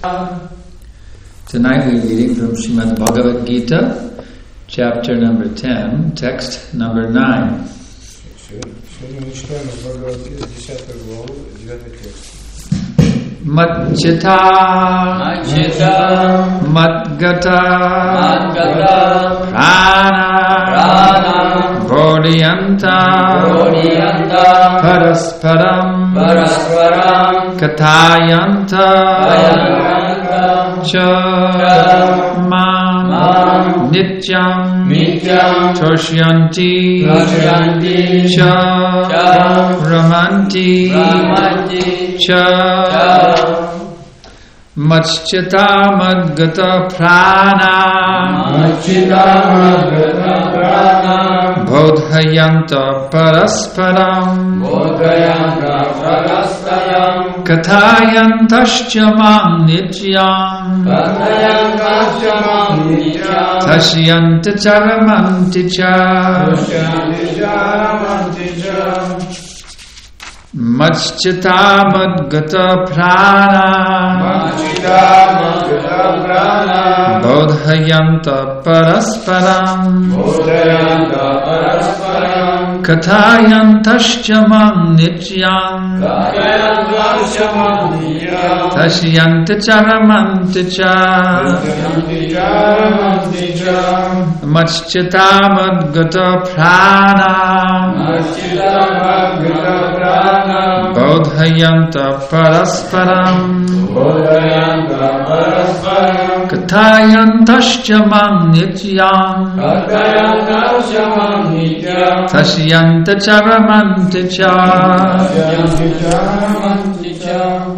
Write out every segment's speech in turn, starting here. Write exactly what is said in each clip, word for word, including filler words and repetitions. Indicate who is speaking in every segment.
Speaker 1: Tonight we're reading from Srimad Bhagavad Gita, chapter number ten, text number nine. Matchita, Matchita, Matgata, Matgata, Prana, Prana, Bodhiyanta, Bodhiyanta, Parasparam, Parasparam, Katayanta, Katayanta, Cha, Mam, Nityam, Nityam, Toshyanti, Toshyanti, Cha, Ramanti, Ramanti, Cha, Matchita Madgata Prana, Matchita Madgata Prana, Bodhayanta Parasparam, Bodhayanta Parasparam, Kathayantascha Mam Nityam, Kathayantascha Mam Nityam, Tashyanta Charamanti Cha, Tashyanta Charamanti Cha, Matchita Madgata Prana, Matchita Madgata Prana, Bodhayanta Parasparam, Bodhayanta Parasparam, Kathayantascha Mam Nityam, Kathayantascha Mam Nityam, Tashyanta Charamanti Cha, Tashyanta Charamanti Cha, Matchita Madgata Prana, Matchita Madgata Prana, Bodhayanta Parasparam, Bodhayanta Parasparam, Kathayantascha Mam Nityam, Kathayantascha Mam Nityam, Tashyanta Charamanti Cha, Tashyanta Charamanti Cha.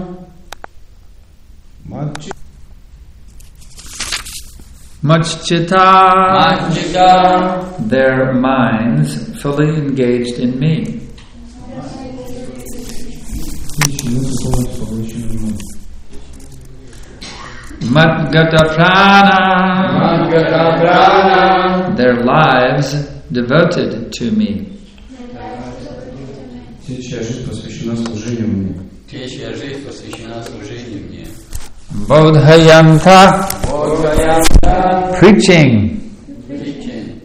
Speaker 1: Matchita, Matchita, their minds fully engaged in me. Madgata Prana, Madgata Prana, their lives devoted to me. Bodhayanta, Bodhayanta, preaching, preaching,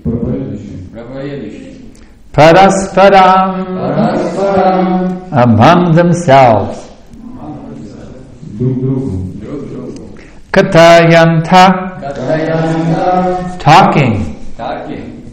Speaker 1: Parasparam, Parasparam, among themselves. Katayanta, Katayanta, talking, talking,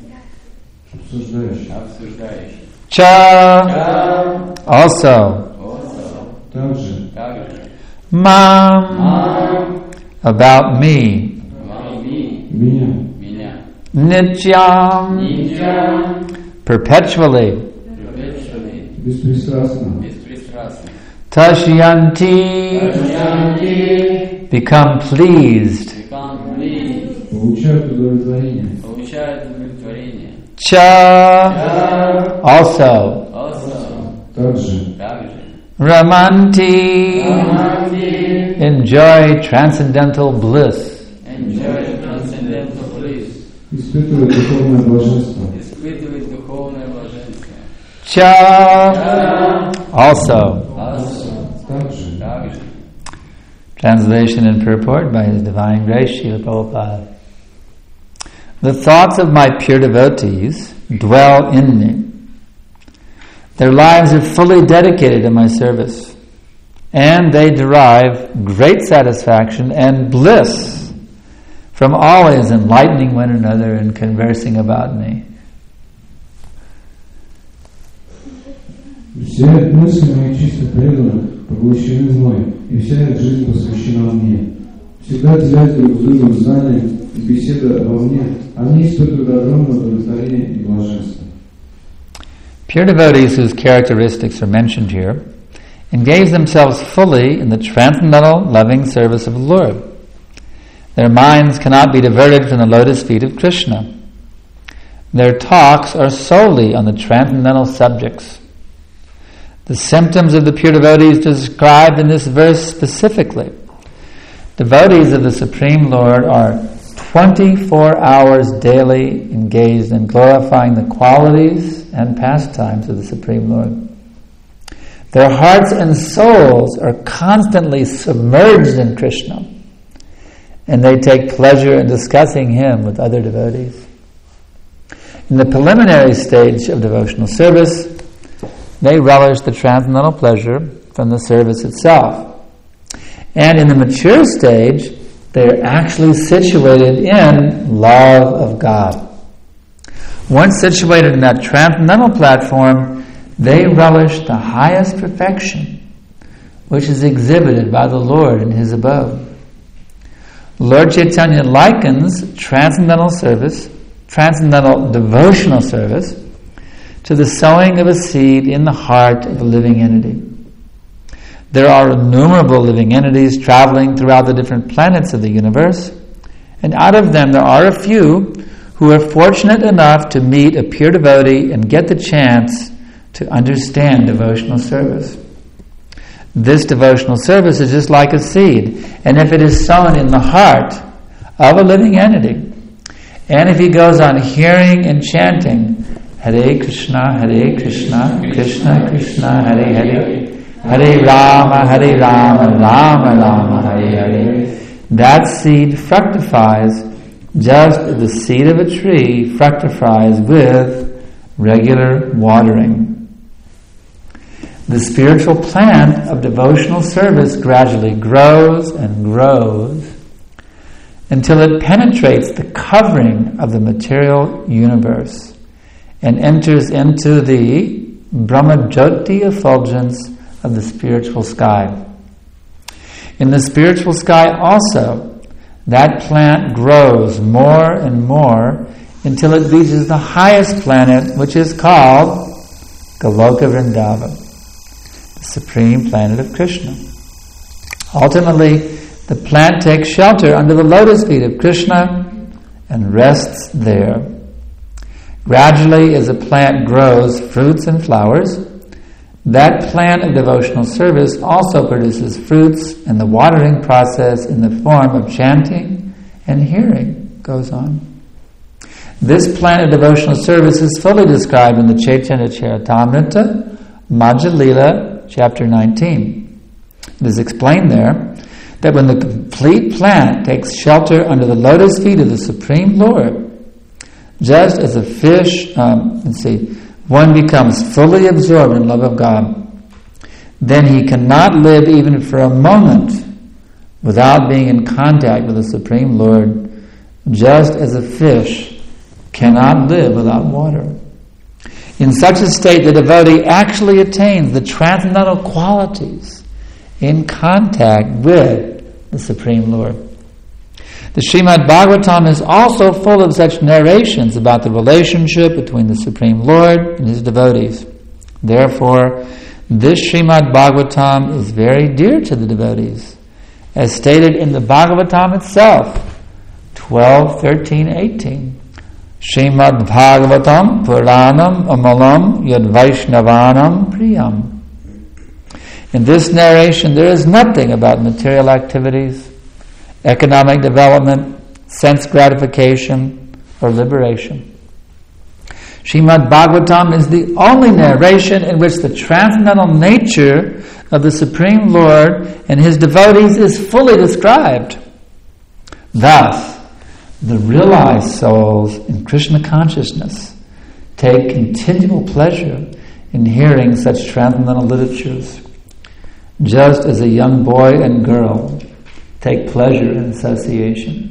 Speaker 1: Cha, Cha, also, also, Mam, Mam, about me, about me, Minya, Nityam, Nityam, perpetually, perpetually, Tashyanti, Tashyanti, become pleased, become pleased, Cha, Cha, also, also, Ramanti, Ramanti, enjoy transcendental bliss, enjoy transcendental bliss, Cha, Cha, also, also. Translation and purport by His Divine Grace Srila Prabhupada. The thoughts of my pure devotees dwell in me. Their lives are fully dedicated to my service, and they derive great satisfaction and bliss from always enlightening one another and conversing about me.
Speaker 2: Все мысли мои чисто преданных поглощены мной, и вся их жизнь посвящена мне. Всегда делясь друг с другом знанием и беседа обо мне, они испытывают огромное удовлетворение и блаженство.
Speaker 1: Pure devotees whose characteristics are mentioned here engage themselves fully in the transcendental loving service of the Lord. Their minds cannot be diverted from the lotus feet of Krishna. Their talks are solely on the transcendental subjects. The symptoms of the pure devotees described in this verse specifically. Devotees of the Supreme Lord are twenty-four hours daily engaged in glorifying the qualities and pastimes of the Supreme Lord. Their hearts and souls are constantly submerged in Krishna. and they take pleasure in discussing him with other devotees. In the preliminary stage of devotional service, they relish the transcendental pleasure from the service itself. And in the mature stage, they are actually situated in love of God. Once situated in that transcendental platform, they relish the highest perfection, which is exhibited by the Lord in His abode. Lord Chaitanya likens transcendental service, transcendental devotional service, to the sowing of a seed in the heart of a living entity. There are innumerable living entities traveling throughout the different planets of the universe, and out of them there are a few who are fortunate enough to meet a pure devotee and get the chance to understand devotional service. This devotional service is just like a seed, and if it is sown in the heart of a living entity, and if he goes on hearing and chanting Hare Krishna, Hare Krishna, Krishna Krishna, Hare Hare, Hare Rama, Hare Rama, Rama Rama, Hare Hare, that seed fructifies just as the seed of a tree fructifies with regular watering. The spiritual plant of devotional service gradually grows and grows until it penetrates the covering of the material universe and enters into the Brahmajyoti effulgence of the spiritual sky. In the spiritual sky also, that plant grows more and more until it reaches the highest planet, which is called Goloka Vrindavan, the supreme planet of Krishna. Ultimately, the plant takes shelter under the lotus feet of Krishna and rests there. Gradually, as a plant grows fruits and flowers, that plant of devotional service also produces fruits, and the watering process in the form of chanting and hearing goes on. This plant of devotional service is fully described in the Chaitanya Charitamrita, Madhya Lila, chapter nineteen. It is explained there that when the complete plant takes shelter under the lotus feet of the Supreme Lord, just as a fish, um, let's see, one becomes fully absorbed in love of God, then he cannot live even for a moment without being in contact with the Supreme Lord, just as a fish cannot live without water. In such a state, the devotee actually attains the transcendental qualities in contact with the Supreme Lord. The Srimad Bhagavatam is also full of such narrations about the relationship between the Supreme Lord and His devotees. Therefore, this Srimad Bhagavatam is very dear to the devotees, as stated in the Bhagavatam itself, twelve, thirteen, eighteen. Srimad Bhagavatam Puranam Amalam Yad Vaishnavanam Priyam. In this narration, there is nothing about material activities, economic development, sense gratification, or liberation. Srimad Bhagavatam is the only narration in which the transcendental nature of the Supreme Lord and His devotees is fully described. Thus, the realized souls in Krishna consciousness take continual pleasure in hearing such transcendental literatures, just as a young boy and girl take pleasure in association.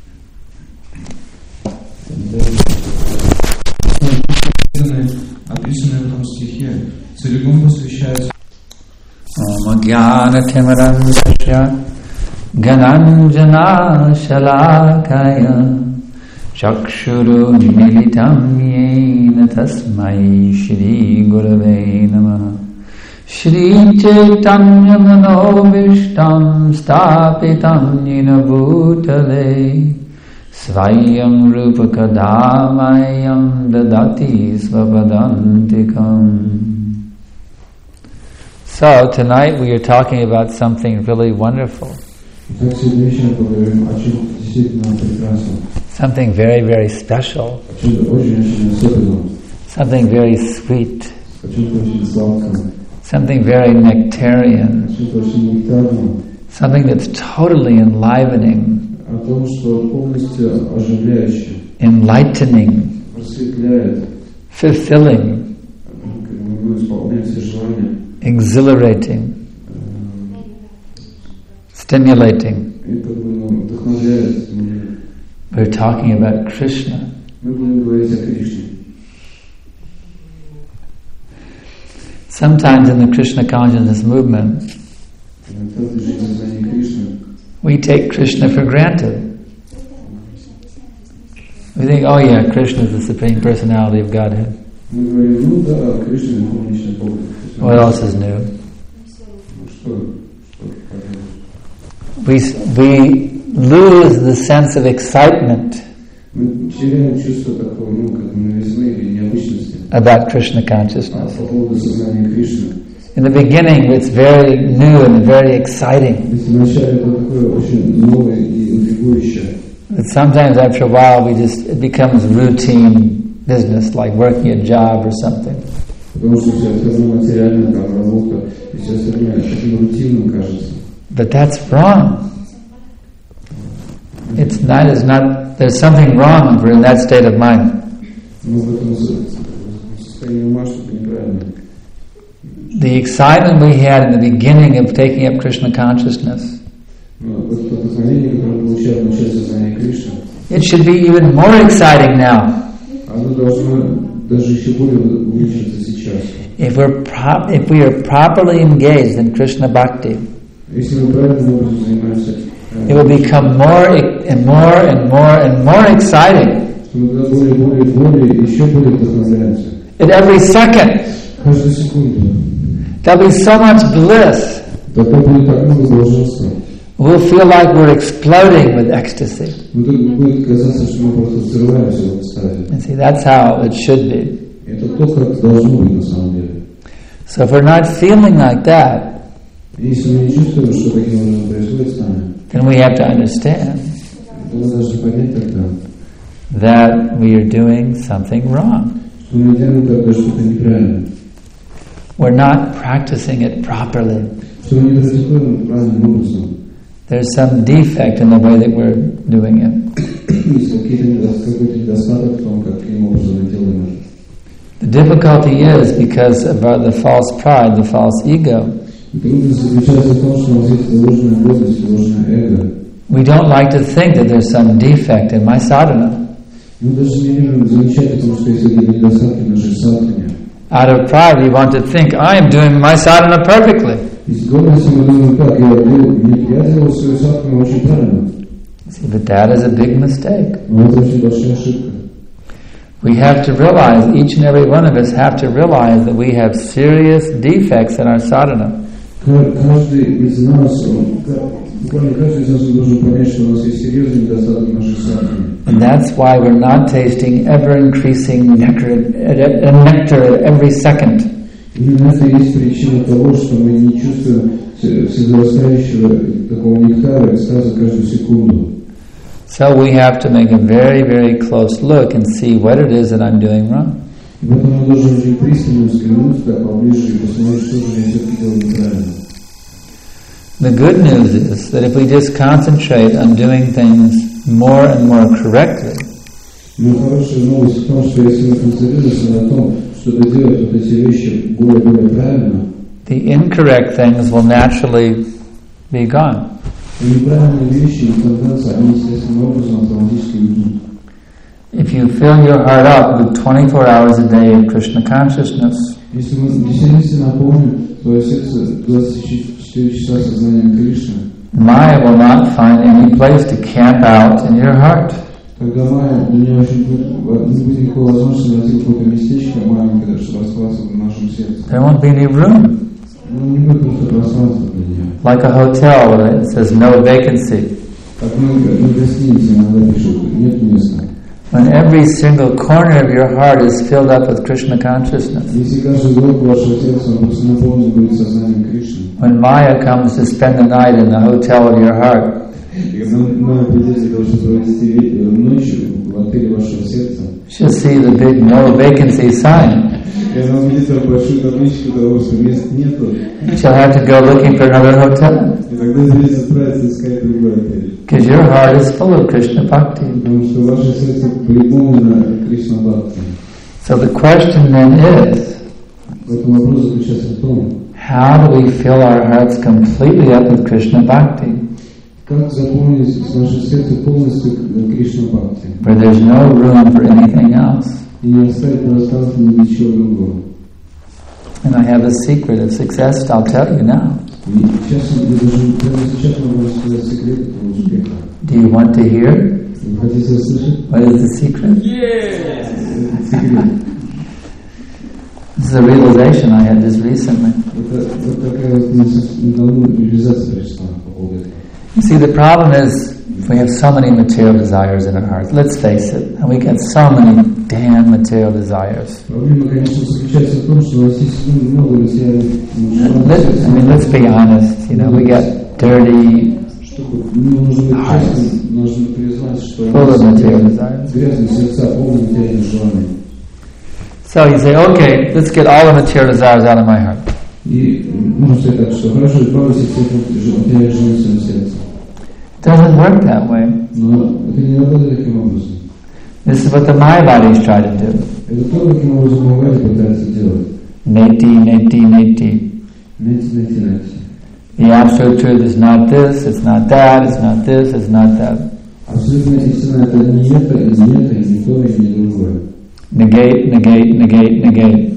Speaker 2: Описанное в этом стихе целиком посвящается
Speaker 1: Gananjana Shalakaya Chakshuru Militam Yena Tasmai Shri Gurave Namaha Shri Chaitanya Manobishtam Stapitam Yena Bhutale Svayam Rupa Kadamayam Dadati Svapadantikam. So tonight we are talking about something really wonderful. Something very, very special. Something very sweet. Something very nectarian. Something that's totally enlivening.
Speaker 2: о том, что полностью оживляюще,
Speaker 1: enlightening,
Speaker 2: просветляет,
Speaker 1: fulfilling,
Speaker 2: исполняет все желания,
Speaker 1: exhilarating, stimulating.
Speaker 2: и как бы вдохновляет.
Speaker 1: We're talking about Krishna.
Speaker 2: Мы будем говорить о Кришне.
Speaker 1: Sometimes in the Krishna consciousness movement, we take Krishna for granted. We think, oh yeah, Krishna is the Supreme Personality of Godhead. What else is new? We, we lose the sense of excitement about Krishna consciousness. In the beginning, it's very new and very exciting. But sometimes after a while, we just it becomes routine business, like working a job or something. But that's wrong. It's not, it's not, there's something wrong if we're in that state of mind. The excitement we had in the beginning of taking up Krishna consciousness, it should be even more exciting now. If we're pro- if we are properly engaged in Krishna Bhakti, it will become more and more and more and more exciting. At every second, there'll be so much bliss. We'll feel like we're exploding with ecstasy. And see, that's how it should be. So if we're not feeling like that, then we have to understand that we are doing something wrong. We're not practicing it properly. There's some defect in the way that we're doing it. The difficulty is because of the false pride, the false ego. We don't like to think that there's some defect in my sadhana. Out of pride, we want to think, I am doing my sadhana perfectly. See, but that is a big mistake. We have to realize, each and every one of us have to realize that we have serious defects in our sadhana. And that's why we're not tasting ever-increasing nectar, nectar at every second. So we have to make a very, very close look and see what it is that I'm doing wrong. The good news is that if we just concentrate on doing things more and more correctly, the incorrect things will naturally be gone. If you fill your heart up with twenty-four hours a day of Krishna consciousness, Maya will not find any place to camp out in your heart. There won't be any room. Like a hotel where it says no vacancy. When every single corner of your heart is filled up with Krishna consciousness. When Maya comes to spend the night in the hotel of your heart,
Speaker 2: И когда мы придем для того, чтобы провести ночь в отеле вашего сердца,
Speaker 1: she'll see the big no vacancy sign.
Speaker 2: и она увидит там большую табличку того, что мест нету.
Speaker 1: She'll have to go looking for another hotel.
Speaker 2: И тогда придется отправиться искать другой отель.
Speaker 1: Because your heart is full of Krishna Bhakti.
Speaker 2: Потому что ваше сердце переполнено Кришна Бхакти.
Speaker 1: So the question then is,
Speaker 2: Поэтому вопрос заключается в том,
Speaker 1: how do we fill our hearts completely up with Krishna Bhakti,
Speaker 2: как заполнить наше сердце полностью Кришна Бхакти,
Speaker 1: where there's no room for anything else?
Speaker 2: и не оставить пространства ни для чего другого.
Speaker 1: And I have a secret of success, I'll tell you now.
Speaker 2: И сейчас я даже прямо сейчас могу сказать секрет этого успеха.
Speaker 1: Do you want to hear?
Speaker 2: Вы хотите услышать?
Speaker 1: What is the secret?
Speaker 2: Yeah. Секрет.
Speaker 1: This is a realization I had just recently.
Speaker 2: Это вот такая вот недавно реализация пришла по поводу этого.
Speaker 1: You see, the problem is we have so many material desires in our hearts. Let's face it, and we get so many damn material desires.
Speaker 2: Проблема, конечно, заключается в том, что у нас есть много материальных
Speaker 1: желаний. I mean, let's be honest. You know, we get dirty, hearts, full of material desires.
Speaker 2: Грязные сердца, полные материальных желаний.
Speaker 1: So you say, okay, let's get all the material desires out of my heart.
Speaker 2: И можно сказать так, что хорошо, избавиться от всех материальных желаний в своем сердце.
Speaker 1: It doesn't work that way.
Speaker 2: Но это не работает таким образом.
Speaker 1: This is what the Mayavadis try to do.
Speaker 2: Это то, каким образом Майавади пытается делать.
Speaker 1: Neti, neti, neti.
Speaker 2: Нeti, нeti, нeti.
Speaker 1: The absolute truth is not this, it's not that, it's not this, it's not that.
Speaker 2: Абсолютная истина это не это, и не это, и не то, и не другое.
Speaker 1: Negate, negate, negate, negate.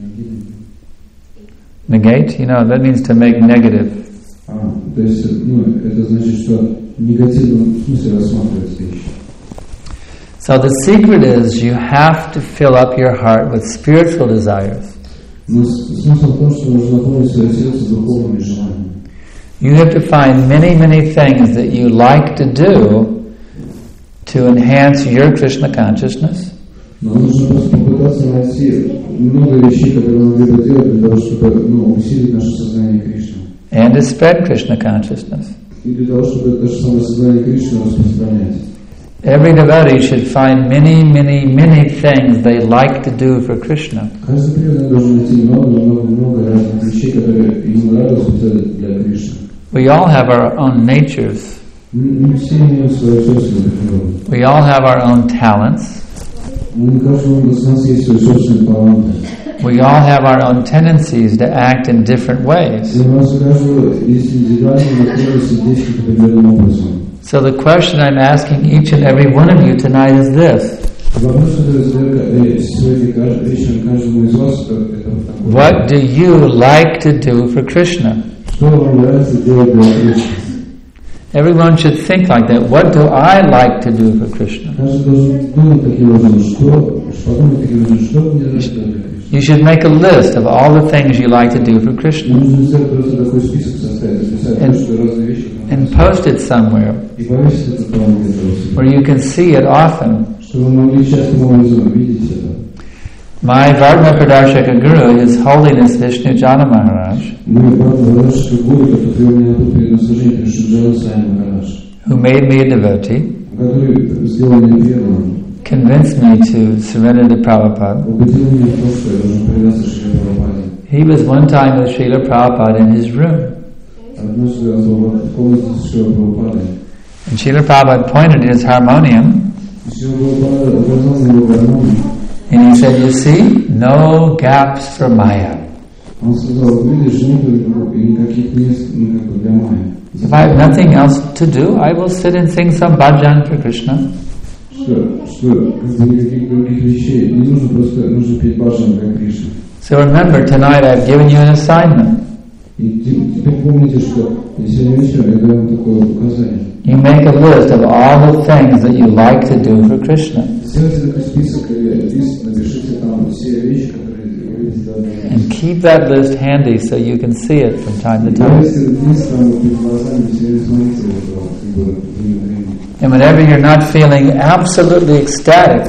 Speaker 1: Negate, you know, that means to make negative.
Speaker 2: А, то есть, ну, это значит, что в негативном смысле рассматривается вещи.
Speaker 1: So the secret is you have to fill up your heart with spiritual desires.
Speaker 2: Но смысл в том, что нужно наполнить свое сердце духовными желаниями.
Speaker 1: You have to find many, many things that you like to do to enhance your Krishna consciousness.
Speaker 2: Но нужно просто попытаться найти много вещей, которые нам надо делать для того, чтобы ну, усилить наше сознание Кришны.
Speaker 1: And to spread Krishna consciousness.
Speaker 2: И для того, чтобы это же самое сознание Кришны распространять.
Speaker 1: Every devotee should find many, many, many things they like to do for Krishna.
Speaker 2: Каждый преданный должен найти много, много, много разных вещей, которые ему нравятся для Кришны.
Speaker 1: We all have our own natures.
Speaker 2: Мы все имеем свою собственную природу.
Speaker 1: We all have our own talents.
Speaker 2: У каждого из нас есть свои собственные таланты.
Speaker 1: We all have our own tendencies to act in different ways.
Speaker 2: И у нас у каждого есть индивидуальные наклонности действовать определенным образом.
Speaker 1: So the question I'm asking each and every one of you tonight is this. What do you like to do for Krishna? Everyone should think like that. What do I like to do for Krishna? You should make a list of all the things you like to do for Krishna. And, and post it somewhere where you can see it often. My Varma Pradarshaka Guru, His Holiness Vishnu Jana Maharaj, who made me a devotee, convinced me to surrender to Prabhupada. He was one time with Srila Prabhupada in his room. And Srila Prabhupada pointed at his harmonium and he said, you see, no gaps for Maya. If I have nothing else to do, I will sit and sing some bhajan for Krishna. So remember, tonight I've given you an assignment. You make a list of all the things that you like to do for Krishna. And keep that list handy so you can see it from time to time. And whenever you're not feeling absolutely ecstatic,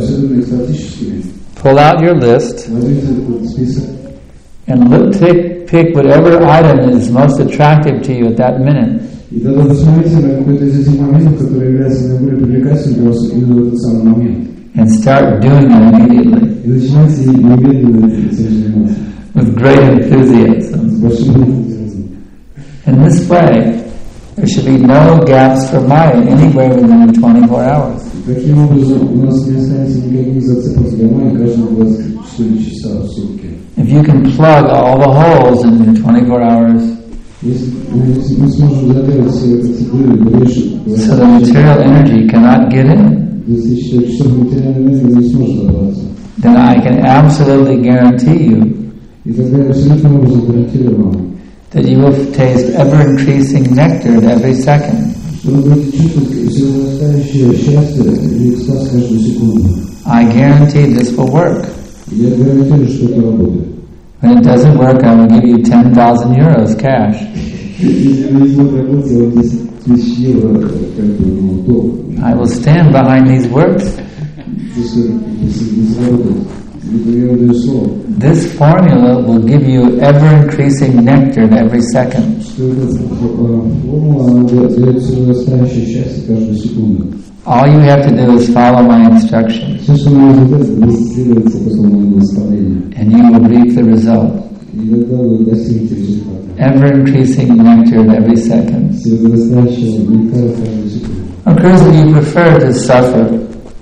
Speaker 1: pull out your list and look, take pick whatever item is most attractive to you at that minute.
Speaker 2: И тогда посмотрите на какой-то из этих моментов, который является наиболее привлекательным для вас именно в этот самый момент.
Speaker 1: And start doing it immediately.
Speaker 2: И начинайте немедленно этим заниматься.
Speaker 1: With great enthusiasm.
Speaker 2: С большим энтузиазмом.
Speaker 1: In this way, there should be no gaps for Maya anywhere within the twenty-four hours.
Speaker 2: Таким образом, у нас не останется никаких зацепок для Майи каждые двадцать четыре часа в сутки.
Speaker 1: If you can plug all the holes in your twenty-four hours,
Speaker 2: если мы сможем заделать все эти дыры, бреши,
Speaker 1: so the material energy cannot get in,
Speaker 2: двадцать четыре часов материальная энергия не сможет добраться,
Speaker 1: then I can absolutely guarantee you
Speaker 2: и тогда я абсолютно образом гарантирую вам,
Speaker 1: that you will taste ever-increasing nectar at every second.
Speaker 2: что вы будете чувствовать все возрастающее счастье и экстаз каждую секунду.
Speaker 1: I guarantee this will work.
Speaker 2: Я гарантирую, что это работает.
Speaker 1: When it doesn't work, I will give you ten thousand euros cash.
Speaker 2: Если не будет работать, я вам десять тысяч евро как бы ну, долг.
Speaker 1: I will stand behind these works.
Speaker 2: Если не заработает, я вам даю слово.
Speaker 1: This formula will give you ever-increasing nectar at every second.
Speaker 2: Что эта формула, она дает все возрастающее счастье каждую секунду.
Speaker 1: All you have to do is follow my instructions,
Speaker 2: Все, что вы можете сделать, это следовать этому наставлению.
Speaker 1: and you will reap the result.
Speaker 2: И тогда вы достигнете результата.
Speaker 1: Ever-increasing nectar at every second.
Speaker 2: Все возрастающего нектара каждую секунду.
Speaker 1: Of course, if you prefer to suffer,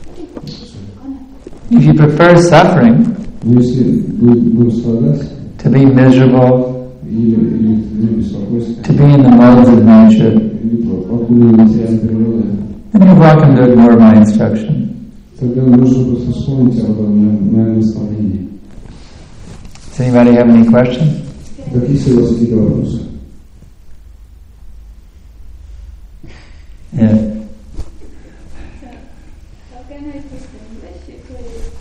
Speaker 1: if you prefer suffering,
Speaker 2: Но если вы будете страдать,
Speaker 1: to be miserable,
Speaker 2: или, или, или беспокойство,
Speaker 1: to be in the modes of nature,
Speaker 2: или покулы материальной природы,
Speaker 1: then you're welcome to ignore my instruction.
Speaker 2: тогда нужно просто вспомнить об моем наставлении.
Speaker 1: Does anybody have any questions?
Speaker 2: Какие есть у вас какие-то вопросы?
Speaker 1: Yeah.
Speaker 3: How can I distinguish if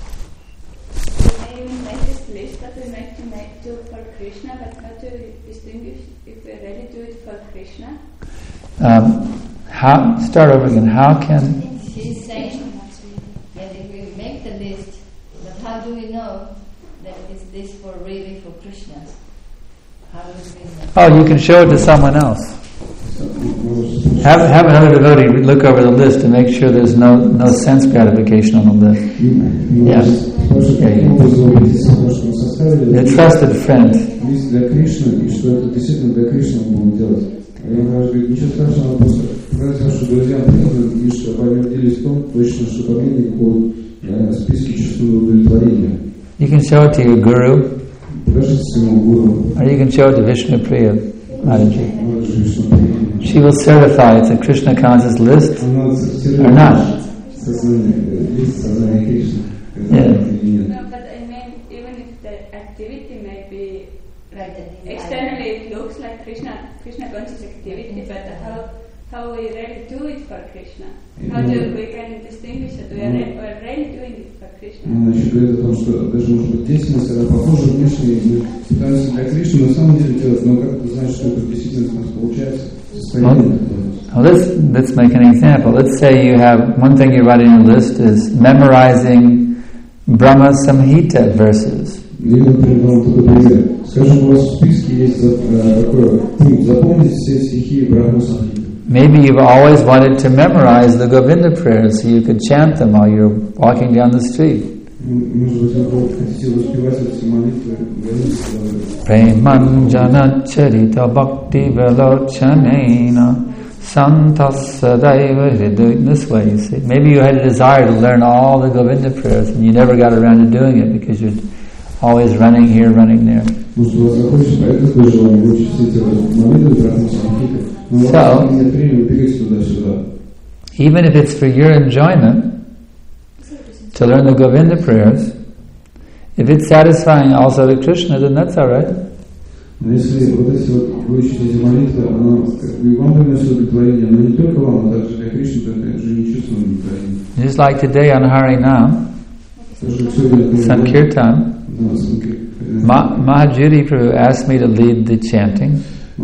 Speaker 3: we may even make this list that we make to make do for Krishna, but how to distinguish if we really do it for Krishna?
Speaker 1: Um, how? Start over again. How can?
Speaker 4: She's saying that if we make the list, but how do we know that is this for really for Krishna? How do we know?
Speaker 1: Oh, you can show it to someone else. Have have another devotee look over the list to make sure there's no no sense gratification on the list. Yeah. Yeah, a trusted friend.
Speaker 2: Лист для Кришны, и что это действительно для Кришны мы будем делать. А я говорю, ничего страшного, просто показать вашим друзьям признан, и что они убедились в том, точно, что там нет никакого э, списки чувственного удовлетворения.
Speaker 1: You can show it to your guru,
Speaker 2: Покажите своему гуру.
Speaker 1: or you can show it to Vishnu Priya Mataji.
Speaker 2: Может же, что приятно.
Speaker 1: She will certify it's a Krishna conscious list
Speaker 2: Она
Speaker 1: or
Speaker 2: цитирует
Speaker 1: not.
Speaker 2: сознание, э, лист сознания Кришны.
Speaker 1: Yeah.
Speaker 2: Или нет.
Speaker 3: No, but I mean, even if the activity may be
Speaker 4: Right, that is
Speaker 3: externally, it looks like Krishna Krishna conscious activity, but how how we really do it for Krishna? How do we can distinguish that we are re- we are really doing it for Krishna?
Speaker 2: Она еще говорит о том, что даже может быть деятельность, она похожа внешне, мы пытаемся для Кришны на самом деле делать, но как ты знаешь, что это действительно у нас получается? Состояние такое.
Speaker 1: Well, let's let's make an example. Let's say you have one thing you're writing on your list is memorizing Brahma Samhita verses.
Speaker 2: Или, например, вам такой пример. Скажем, у вас в списке есть э, такой пункт: запомнить все стихи Брахма Самхиты.
Speaker 1: Maybe you've always wanted to memorize the Govinda prayers so you could chant them while you're walking down the street.
Speaker 2: Может быть, вы хотите воспевать эти молитвы Говинды.
Speaker 1: Premanjana charita bhakti velochanena santasadaiva hridu. This way, you see. Maybe you had a desire to learn all the Govinda prayers and you never got around to doing it because you're always running here, running there.
Speaker 2: Может, у вас захочется, а это такое желание, вы учите эти молитвы Брахма Самхиты, но у вас нет времени бегать туда-сюда.
Speaker 1: Even if it's for your enjoyment to learn the Govinda prayers, if it's satisfying also to Krishna, then that's all right.
Speaker 2: Но если вот эти вот вы учите эти молитвы, оно как бы вам приносит удовлетворение, но не только вам, но также для Кришны, то это же не чувствует удовлетворения.
Speaker 1: Just like today on Harinam, Sankirtan, Ma- Mahajiri Prabhu asked me to lead the chanting.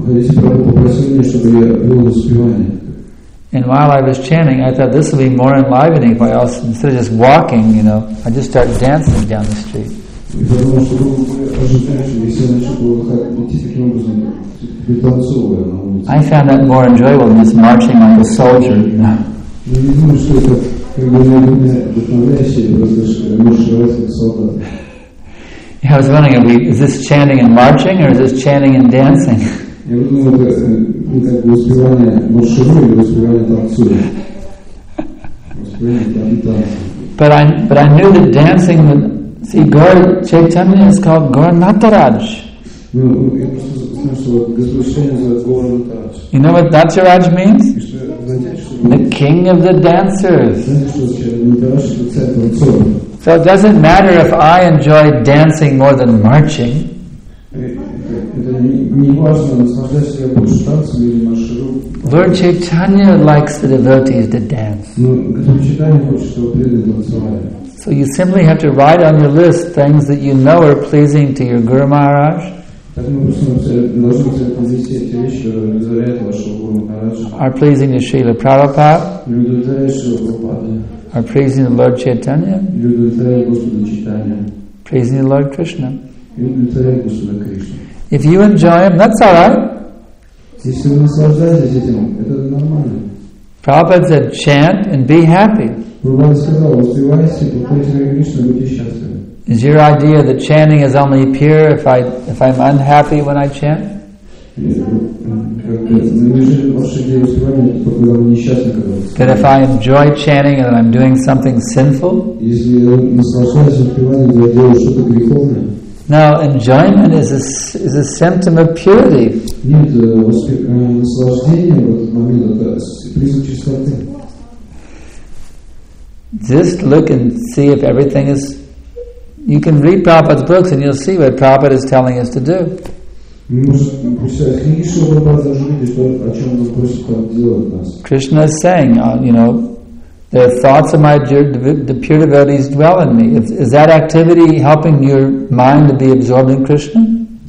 Speaker 1: And while I was chanting, I thought this would be more enlivening if I also, instead of just walking, you know, I just start dancing down the street.
Speaker 2: И потому что мы ожидаем, что если раньше было идти таким образом, пританцовывая на улице.
Speaker 1: I found that more enjoyable than just marching like a soldier, you know.
Speaker 2: Я не думаю, что это как бы наиболее вдохновляющее, просто маршировать как солдат.
Speaker 1: Yeah, I was wondering, are we, is this chanting and marching, or is this chanting and dancing?
Speaker 2: Я думаю, это как бы успевание маршируя или успевание танцуя. Успевание танцуя.
Speaker 1: But I, but I knew that dancing would, see, Gaur Chaitanya is called Gaur Nataraj.
Speaker 2: Ну, я просто знаю, что вот Господь Шри называет Gaur Nataraj.
Speaker 1: You know what Nataraj means?
Speaker 2: И что, знаете, что...
Speaker 1: The king of the dancers.
Speaker 2: Знаете, что означает Nataraj, это царь танцоров.
Speaker 1: So it doesn't matter if I enjoy dancing more than marching.
Speaker 2: Это не важно, наслаждаться я больше танцем или марширу.
Speaker 1: Lord Chaitanya likes the devotees to dance.
Speaker 2: Но Господь Чайтанья хочет, чтобы преданные танцевали.
Speaker 1: So you simply have to write on your list things that you know are pleasing to your Guru Maharaj,
Speaker 2: Так мы просто должны произвести эти вещи, которые удовлетворяют вашего Гуру Махараджа,
Speaker 1: are pleasing to Srila Prabhupada,
Speaker 2: или удовлетворяют Шрила Прабхупады,
Speaker 1: are pleasing to Lord Chaitanya,
Speaker 2: или удовлетворяют Господа Чайтанья,
Speaker 1: pleasing to Lord Krishna.
Speaker 2: и удовлетворяют Господа Кришну.
Speaker 1: If you enjoy them, that's all right.
Speaker 2: Если вы наслаждаетесь этим, это нормально.
Speaker 1: Prabhupada said, chant and be happy.
Speaker 2: Прабхупада сказал, успевайте, повторите Харе Кришна, будьте счастливы.
Speaker 1: Is your idea that chanting is only pure if I if I'm unhappy when I chant? That if I enjoy chanting and I'm doing something sinful? No, enjoyment is a, is a symptom of purity. Just look and see if everything is... You can read Prabhupada's books and you'll see what Prabhupada is telling us to do. Krishna is saying, uh, you know, the thoughts of my dear, the pure devotees dwell in me. Is, is that activity helping your mind to be absorbed in Krishna?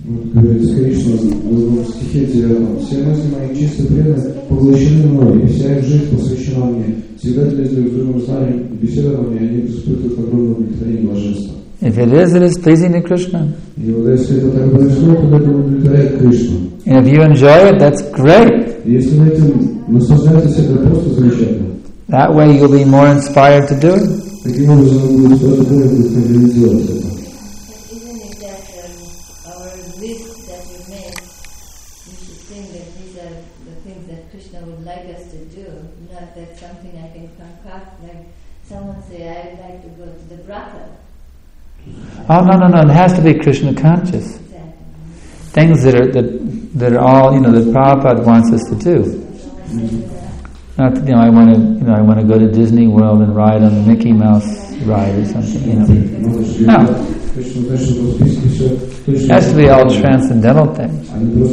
Speaker 1: If it is, it is pleasing to Krishna. And if you enjoy it, that's great. That way you'll be more inspired to do it.
Speaker 4: Isn't it that um, our list that we make, we should think that these are the things that Krishna would like us to do, not that something I can concoct, like someone say, I'd like to go to the brothel.
Speaker 1: Oh no no no! It has to be Krishna conscious.
Speaker 4: Exactly.
Speaker 1: Things that are that that are all you know that Prabhupada wants us to do. Mm-hmm. Not that, you know I want to you know I want to go to Disney World and ride on the Mickey Mouse ride or something. You know, no. It has to be all transcendental things.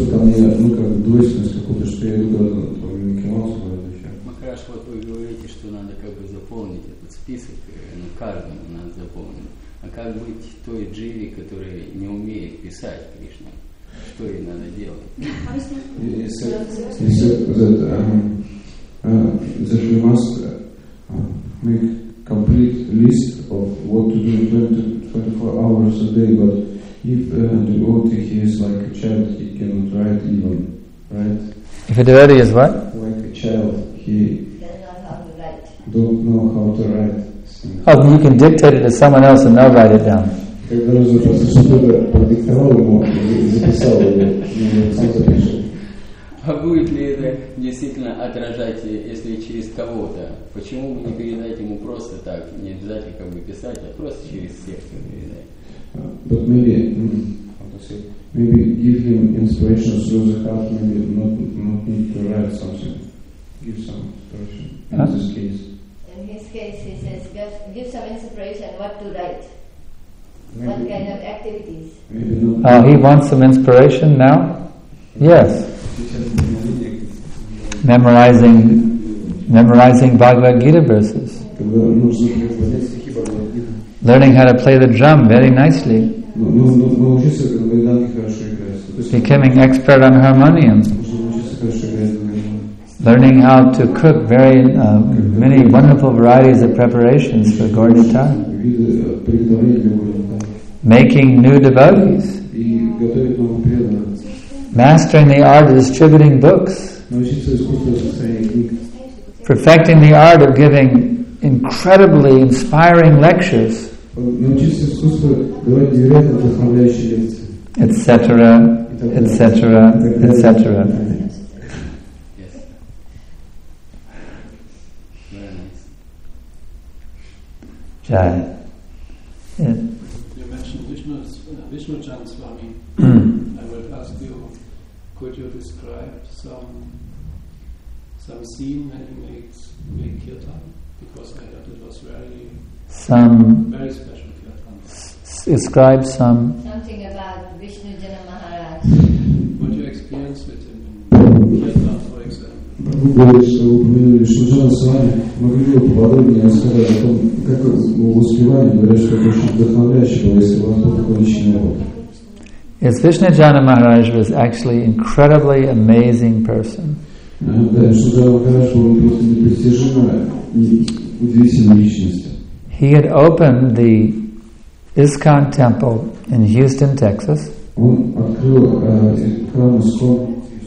Speaker 5: Махарадж, вот вы говорите, что надо как бы заполнить этот список, ну каждому надо заполнить. А как быть той дживе, которая не умеет писать Кришна? Что ей надо делать?
Speaker 2: He said that, um, uh, that we must uh, make complete list of what to do in twenty, twenty-four hours a day, but if uh, the devotee he is like a child, he cannot write even, right?
Speaker 1: If a devotee is what?
Speaker 2: Like a child, he don't know how to write.
Speaker 1: Oh, you can dictate it to someone else and they'll write it down.
Speaker 2: Когда нужно просто что-то продиктовал ему, записал его, сам запишет.
Speaker 5: А будет ли это действительно отражать, если через кого-то? Почему бы не передать ему просто так, не обязательно как бы писать, а просто через сердце передать?
Speaker 2: But maybe, how to say, maybe give him inspiration through the heart, maybe not, not need to write something. Give some inspiration in huh? this case.
Speaker 4: In his case, he says, give, give some inspiration what to write.
Speaker 2: Maybe,
Speaker 4: what kind of activities?
Speaker 2: Maybe not.
Speaker 1: Oh, he wants some inspiration now? Yes. Memorizing, memorizing Bhagavad Gita verses. Learning how to play the drum very nicely. Becoming expert on harmonium. Learning how to cook very uh, many wonderful varieties of preparations for Gaur Nitai. making new devotees,
Speaker 2: и готовить новых преданных,
Speaker 1: mastering the art of distributing books,
Speaker 2: научиться искусству распространения книг,
Speaker 1: perfecting the art of giving incredibly inspiring lectures,
Speaker 2: научиться искусству давать невероятно вдохновляющие лекции,
Speaker 1: et cetera, et cetera, et cetera.
Speaker 5: Yes. Very nice.
Speaker 1: Jai. Yeah.
Speaker 6: You mentioned Vishnu, uh, Vishnu Chan Swami. I would ask you, could you describe some some scene when you made made kirtan? Because I heard it was very
Speaker 1: Some,
Speaker 6: very special kirtan.
Speaker 1: s- describe some,
Speaker 4: Something about Vishnu Jana Maharaj.
Speaker 6: What you experienced with him in kirtan, for example?
Speaker 2: Вы говорите, что вы упомянули Шуджана с вами. Могли бы вы поподробнее рассказать о том, как вы воспевали, говорят, что это очень вдохновляюще было, если у вас был такой личный опыт.
Speaker 1: yes, Vishnujana Maharaj was actually incredibly amazing person.
Speaker 2: Да, Шуджана Махарадж был просто непостижимо и удивительной личностью.
Speaker 1: He had opened the ISKCON temple in Houston, Texas,
Speaker 2: Он открыл э, храм Искон.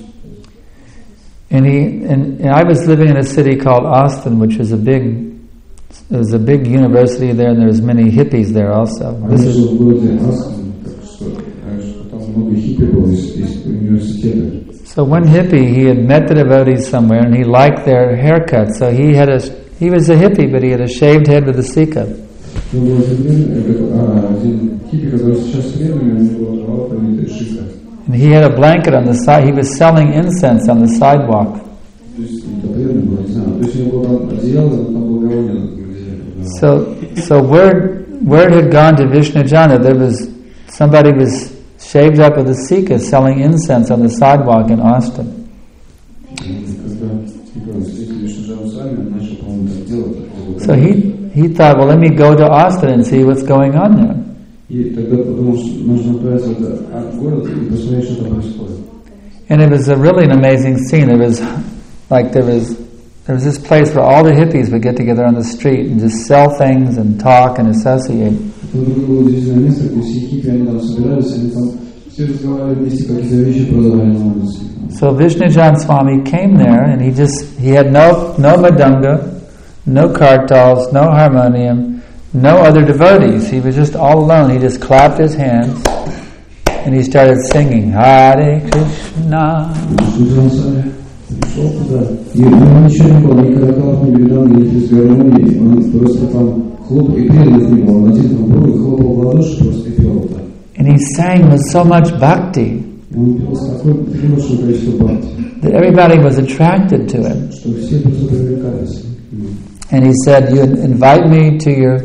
Speaker 1: and he and, and I was living in a city called Austin, which is a big there's a big university there, and there's many hippies there also.
Speaker 2: Он
Speaker 1: This is,
Speaker 2: жил в городе Астон, так что, э, что там много хиппи было из, из университета.
Speaker 1: so one hippie, he had met the devotees somewhere, and he liked their haircut, so he had a he was a hippie, but he had a shaved head with a sika.
Speaker 2: То был один, э, а, один хиппи, который сейчас с временем, у него голова помятая шика.
Speaker 1: And he had a blanket on the side. He was selling incense on the sidewalk.
Speaker 2: То есть это вредно было, не знаю. То есть у него было там одеяло, но там благовоние на этом одеяле.
Speaker 1: So, so word word had gone to Vishnujana. There was somebody was shaved up with a sika selling incense on the sidewalk in Austin.
Speaker 2: Когда Николай встретили Шуджану с вами, он начал, по-моему, так делать.
Speaker 1: So he he thought, well, let me go to Austin and see what's going on there.
Speaker 2: И тогда подумал, что нужно отправиться в этот город и посмотреть, что там происходит.
Speaker 1: And it was a really an amazing scene. There was like there was there was this place where all the hippies would get together on the street and just sell things and talk and associate.
Speaker 2: Это было удивительное место, где все хиппи, они там собирались, они там все разговаривали вместе, какие-то вещи продавали на улице.
Speaker 1: So Vishnujana Swami came there, and he just he had no no madanga, no kartals, no harmonium, no other devotees. He was just all alone. He just clapped his hands and he started singing Hare Krishna.
Speaker 2: Шуджан сами пришел туда, и у него ничего не было, ни каракалов, ни бедан, ни физгармонии. Он просто там хлопал, и преданных не было. Он один там был и хлопал в ладоши, просто и пел так.
Speaker 1: And he sang with so much bhakti
Speaker 2: И он пел с такой большое количество бхакти,
Speaker 1: that everybody was attracted to him.
Speaker 2: что все просто привлекались.
Speaker 1: And he said, you invite me to your...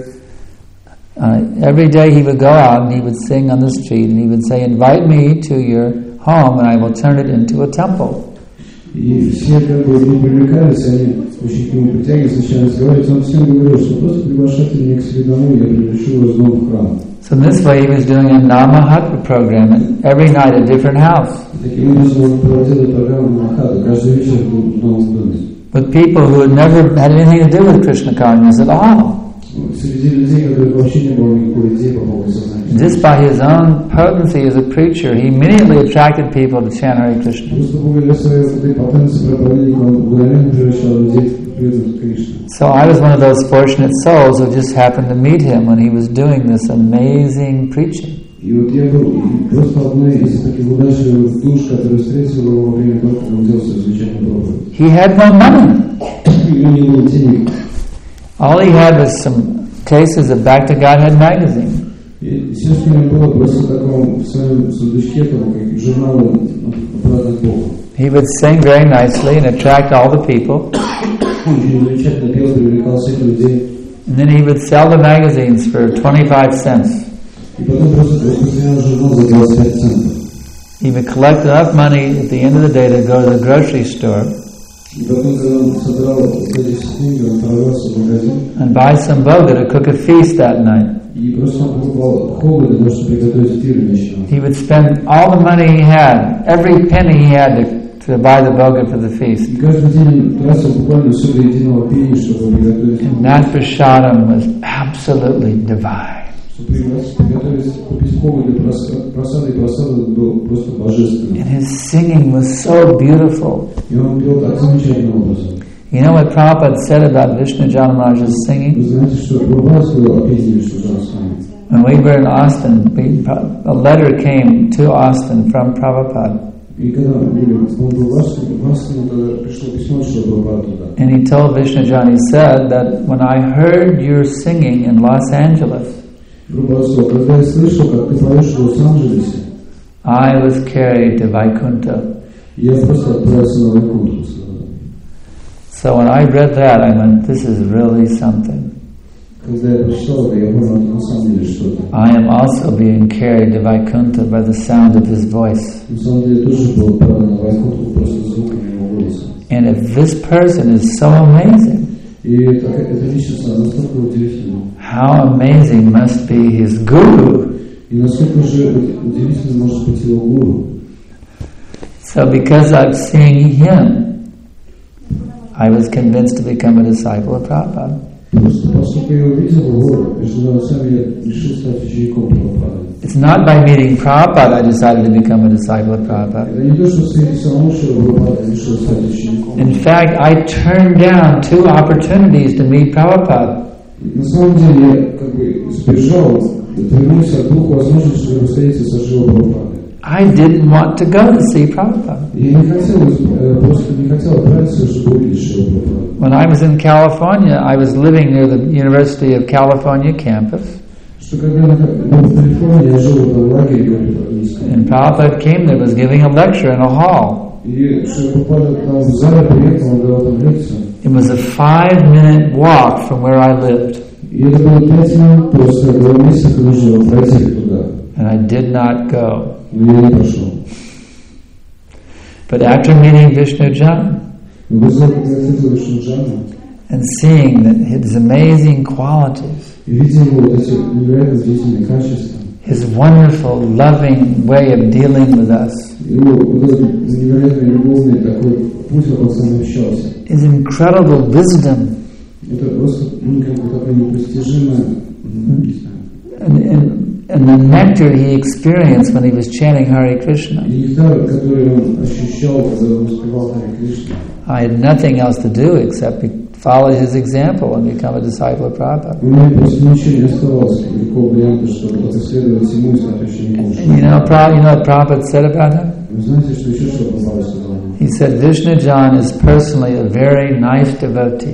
Speaker 1: Uh, every day he would go out and he would sing on the street and he would say, invite me to your home and I will turn it into a temple.
Speaker 2: И все как бы не привлекались, они очень к нему притягивались, начали разговаривать. Он всем говорил, что просто приглашайте меня к себе домой, я превращу вас снова в храм.
Speaker 1: So in this way he was doing a Namahatma program and every night a different house.
Speaker 2: Таким образом он проводил программу Махату, каждый вечер был в новом доме.
Speaker 1: With people who had never had anything to do with Krishna consciousness at all.
Speaker 2: Среди людей, которые вообще не было никакой идеи по поводу сознания.
Speaker 1: Just by his own potency as a preacher, he immediately attracted people to chant Hare Krishna.
Speaker 2: Просто благодаря своей этой потенции проповедника он мгновенно превращал людей в преданных Кришне.
Speaker 1: So I was one of those fortunate souls who just happened to meet him when he was doing this amazing preaching.
Speaker 2: И вот я был просто одной из таких удачливых душ, которые встретил его во время того, как он делал свою звучание проповедь.
Speaker 1: He had no money.
Speaker 2: У него не было денег.
Speaker 1: All he had was some cases of Back to Godhead magazine.
Speaker 2: И все, что у него было, просто в таком в своем сундучке, там, как журналы «Обратно к Богу».
Speaker 1: He would sing very nicely and attract all the people.
Speaker 2: Он замечательно пел, привлекал всех людей.
Speaker 1: And then he would sell the magazines for twenty-five cents.
Speaker 2: И потом просто распространял журнал за двадцать пять центов.
Speaker 1: He would collect enough money at the end of the day to go to the grocery store
Speaker 2: И потом, когда он собрал эти все деньги, он отправился в магазин
Speaker 1: and buy some boga to cook a feast that night.
Speaker 2: и просто он покупал хобы для того, чтобы приготовить пир вечером.
Speaker 1: He would spend all the money he had, every penny he had to, to buy the boga for the feast.
Speaker 2: И каждый день он тратил буквально все до единого пени, чтобы приготовить.
Speaker 1: And that prasadam was absolutely divine. And his singing was so beautiful. You know what Prabhupada said about Vishnu Jana Maharaj's singing? When we were in Austin, we, a letter came to Austin from Prabhupada. And he told Vishnu Jana, he said that when I heard your singing in Los Angeles, I was carried to Vaikuntha. So when I read that, I went, this is really something. I am also being carried to Vaikuntha by the sound of his voice. And if this person is so amazing, how amazing must be his guru? So because I've seen him, I was convinced to become a disciple of Prabhupada. It's not by meeting Prabhupada I decided to become a disciple of Prabhupada. In fact, I turned down two opportunities to meet Prabhupada. I didn't want to go to see Prabhupada. When I was in California, I was living near the University of California campus. And Prabhupada came there, was giving a lecture in a hall. It was a five-minute walk from where I lived. And I did not go. But after meeting Vishnu Jana and seeing that his amazing qualities, his wonderful, loving way of dealing with us, his incredible wisdom, and, and And the nectar he experienced when he was chanting Hare Krishna. I had nothing else to do except follow his example and become a disciple of Prabhupada. And you know, you know what Prabhupada said about him? He said, Vishnu Jana is personally a very nice devotee.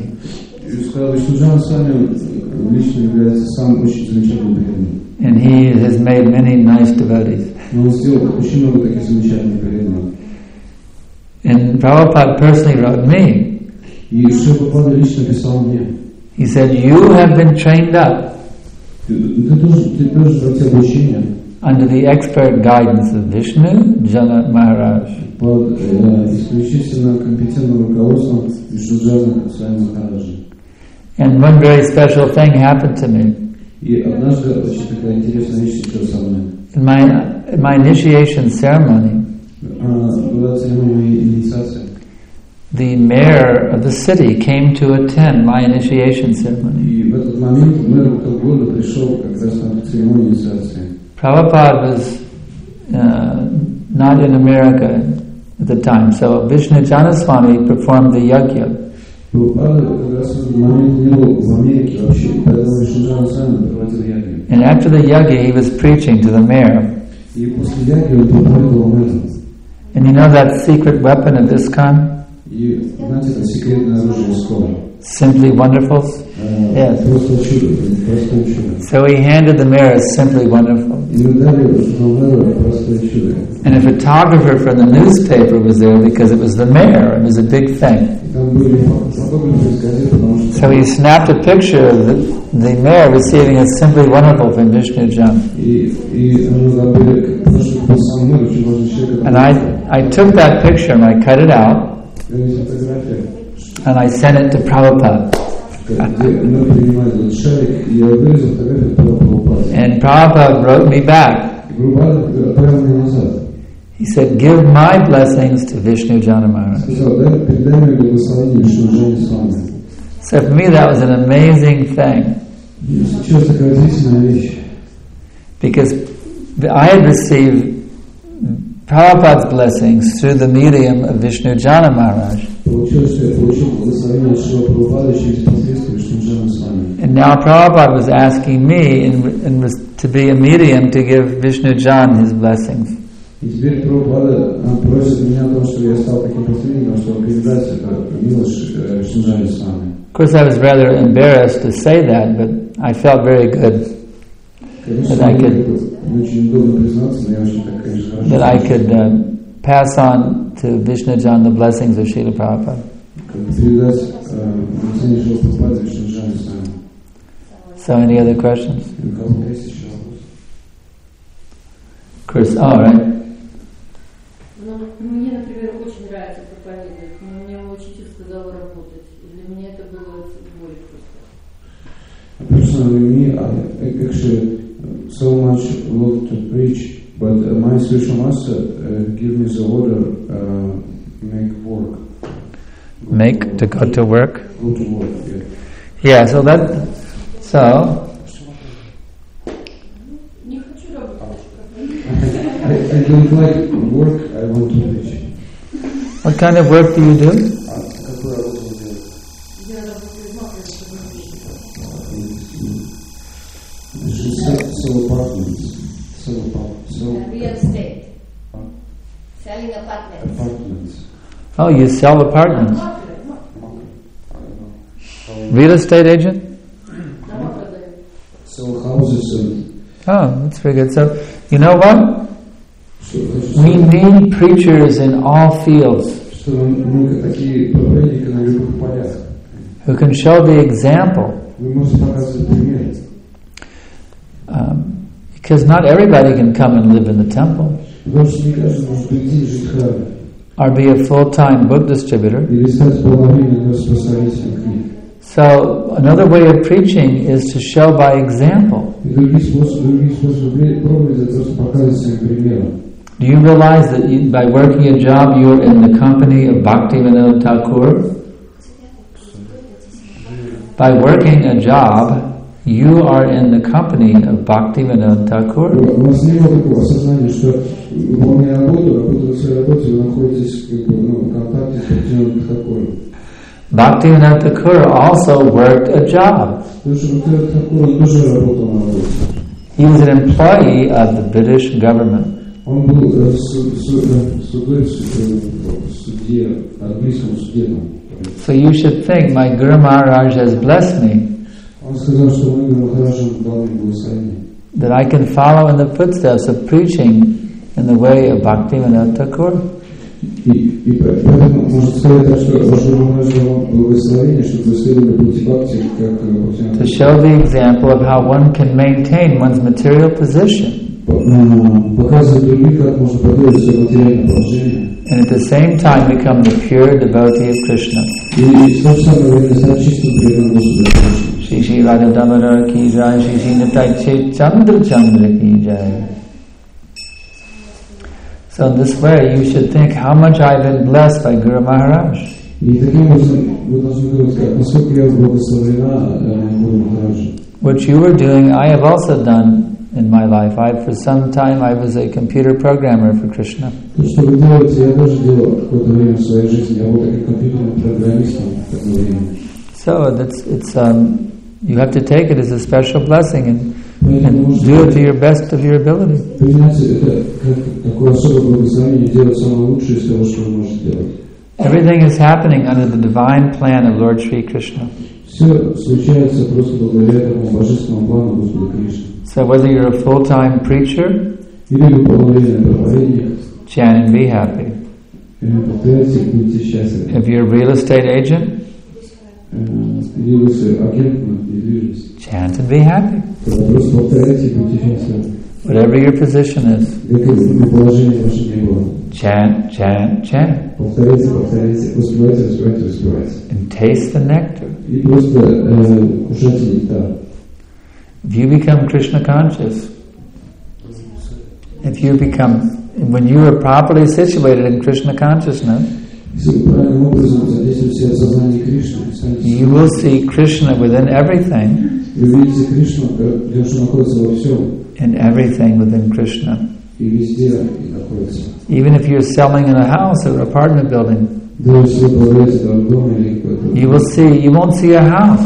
Speaker 1: And he has made many nice devotees. And Prabhupada personally wrote me. He said, you have been trained up under the expert guidance of Vishnu Jana Maharaj. And one very special thing happened to me. In my, in my initiation ceremony, the mayor of the city came to attend my initiation ceremony. Prabhupada was uh, not in America at the time, so Vishnu Jana Swami performed the yajna. And after the yajna, he was preaching to the mayor. And you know that secret weapon of ISKCON? Simply Wonderful? Yes. So he handed the mayor a Simply Wonderful. And a photographer from the newspaper was there because it was the mayor. It was a big thing. So he snapped a picture of the, the mayor receiving a Simply Wonderful from Vishnu Jana. And I, I took that picture and I cut it out and I sent it to Prabhupada. And Prabhupada wrote me back. He said, give my blessings to Vishnu Jana Maharaj. So for me that was an amazing thing. Because I had received Prabhupada's blessings through the medium of Vishnu Jana Maharaj. And now Prabhupada was asking me and, and was to be a medium to give Vishnu Jan his blessings. Of course, I was rather embarrassed to say that, but I felt very good that I could that I could uh, pass on to Vishnu Jan the blessings of Srila Prabhupada. So, any other questions? Chris, all right.
Speaker 7: Мне, например, очень нравится проповедовать, но мне учитель сказал работать. Для меня это было боль просто.
Speaker 2: Personally, me, I actually so much love to preach, but uh, my spiritual master uh, give me the order, uh, make work. Go
Speaker 1: Make
Speaker 2: to,
Speaker 1: to go to work.
Speaker 2: Go to work. Yeah.
Speaker 1: Yeah. So that. So.
Speaker 7: Не хочу работать.
Speaker 2: I, I don't like work. I want to preach.
Speaker 1: What kind of work do you do?
Speaker 2: Sell apartments. Sell apartments. Sell
Speaker 4: Real estate. Selling apartments.
Speaker 2: apartments.
Speaker 1: Oh, you sell apartments. Real estate agent?
Speaker 2: Sell houses and.
Speaker 1: Oh, that's very good. So, you know what? We need preachers in all fields who can show the example. Um, because not everybody can come and live in the temple or be a full-time book distributor. So another way of preaching is to show by example. Do you realize that you, by working a job you are in the company of Bhaktivinoda Thakur? By working a job, you are in the company of Bhaktivinoda Thakur. Bhaktivinoda Thakur also worked a job. He was an employee of the British government. So you should think, my Guru Maharaj has blessed me, that I can follow in the footsteps of preaching in the way of Bhaktivinoda Thakur. To show the example of how one can maintain one's material position and at the same time become the pure devotee of Krishna. Shri Shri Radha Damodar ki jai, Shri Shri Nitai Chandra Chandra ki jai. So in this way you should think how much I've been blessed by Guru Maharaj. What you were doing, I have also done in my life. I, for some time, I was a computer programmer for Krishna. So that's it's um, you have to take it as a special blessing and, and do it to your best of your ability. Everything is happening under the divine plan of Lord Sri Krishna. So whether you're a full-time preacher, chant and be happy. If you're a real estate agent, chant and be happy. Whatever your position is, chant, chant, chant. And taste the nectar. If you become Krishna conscious, if you become, when you are properly situated in Krishna consciousness,
Speaker 2: если все сознание Кришны,
Speaker 1: you will see Krishna within everything,
Speaker 2: вы увидите Кришну, где он находится во всем,
Speaker 1: and everything within Krishna.
Speaker 2: и везде находится.
Speaker 1: Even if you're selling in a house or apartment building,
Speaker 2: Даже если вы продаете там дом или какой-то...
Speaker 1: you will see, you won't see a house.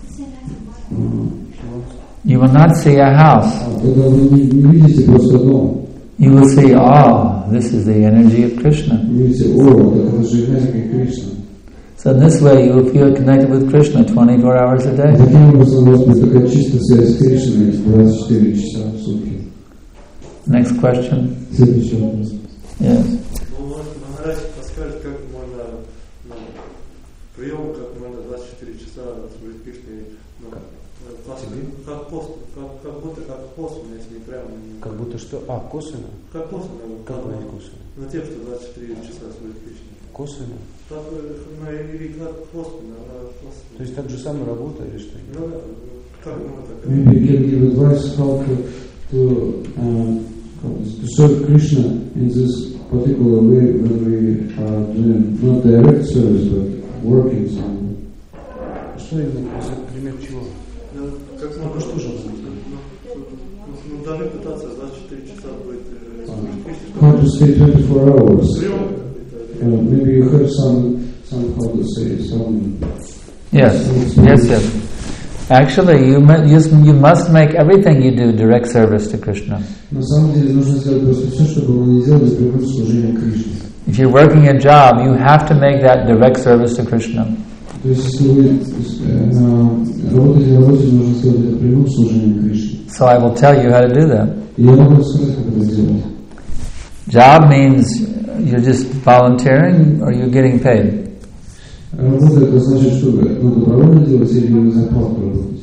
Speaker 1: You will not see a house.
Speaker 2: Тогда вы не, не видите просто дом.
Speaker 1: You will see, oh, this is the energy of Krishna.
Speaker 2: Вы видите, о, так это же энергия Кришны.
Speaker 1: So in this way, you will feel connected with Krishna twenty-four hours a day.
Speaker 2: Таким образом, у вас будет такая чистая связь с Кришной двадцать четыре часа в сутки.
Speaker 1: Next question.
Speaker 2: Следующий вопрос.
Speaker 1: Yes.
Speaker 8: Ну, Махарадж, подскажет, как можно, ну, прием, как можно двадцать четыре часа служить Кришне, ну, как, как пост, как, как будто как косвенно, если не прямо.
Speaker 9: Как будто что? А, косвенно?
Speaker 8: Как косвенно.
Speaker 9: Как говорить косвенно?
Speaker 8: Ну, тем, что двадцать четыре часа служить Кришне.
Speaker 9: Косвенно?
Speaker 8: Так, ну, или как косвенно, косвенно.
Speaker 9: То есть так же самое работа или что?
Speaker 8: Ну, да, как можно так?
Speaker 2: Maybe can give advice how to, to, uh, to serve Krishna in this particular way when we are doing not direct service but working somewhere.
Speaker 9: Что именно? Пример чего?
Speaker 8: Ну, как можно, что же? Ну, даже пытаться двадцать четыре часа быть служить Кришне.
Speaker 2: How to stay twenty-four hours.
Speaker 8: Прием.
Speaker 2: Uh, maybe you heard some, some how to say, some...
Speaker 1: Yes, yes, yes. Actually, you, you, you must make everything you do direct service to Krishna.
Speaker 2: На самом деле нужно сделать просто все, чтобы вы сделали прямое служение Кришне.
Speaker 1: If you're working a job, you have to make that direct service to Krishna.
Speaker 2: То есть, если вы работаете на работе, нужно сделать это прямым служением Кришне.
Speaker 1: So I will tell you how to do that.
Speaker 2: И я могу сказать, как это сделать.
Speaker 1: Job means you're just volunteering or you're getting paid.
Speaker 2: Работа это значит, что вы ну, добровольно делаете или вы зарплату работаете?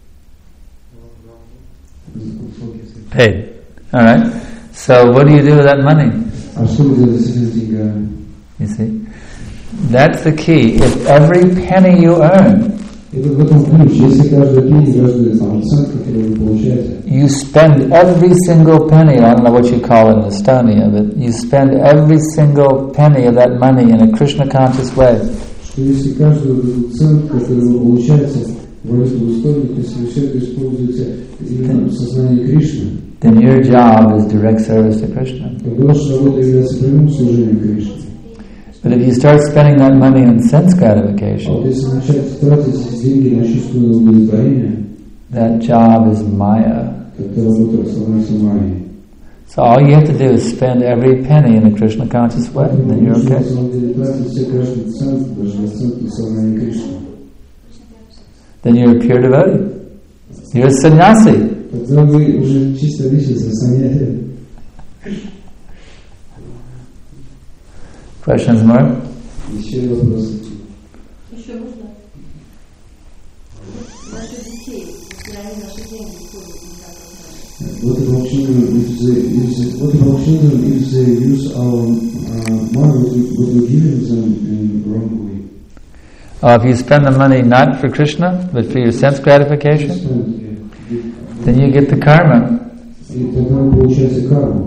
Speaker 1: Paid. All right. So what do you do with that money?
Speaker 2: А что вы делаете с этими деньгами?
Speaker 1: You see, that's the key. If every penny you earn,
Speaker 2: Это в этом ключ. Если каждый пенни, каждый там, цент, который вы получаете,
Speaker 1: you spend every single penny. I don't know what you call it in Estonia, but you spend every single penny of that money in a Krishna conscious way.
Speaker 2: что если каждый цент, который вы получаете, валюту устойник, если вы все это используете именно в сознании Кришны,
Speaker 1: then your job is direct service to Krishna.
Speaker 2: тогда ваша работа является прямым служением Кришне.
Speaker 1: But if you start spending that money on sense
Speaker 2: А
Speaker 1: gratification,
Speaker 2: вот если начать тратить деньги на чувственное удовлетворение,
Speaker 1: that job is Maya.
Speaker 2: тогда работа становится майей.
Speaker 1: So all you have to do is spend every penny in a Krishna conscious way, and then you're
Speaker 2: Нужно,
Speaker 1: okay.
Speaker 2: на самом деле, тратить все каждый цент, даже на цент на сознание Кришны.
Speaker 1: Then you're a pure devotee. You're a sannyasi.
Speaker 2: Тогда вы уже чисто личность, саньяси.
Speaker 1: Questions more?
Speaker 2: Еще вопросы?
Speaker 7: Еще можно? Наши детей, если они наши деньги используют не так, как надо.
Speaker 2: What about children if they use what about children if they use our uh, money what we give them in wrong way?
Speaker 1: Oh, if you spend the money not for Krishna, but for your sense gratification, then you get the karma.
Speaker 2: И тогда вы получаете карму.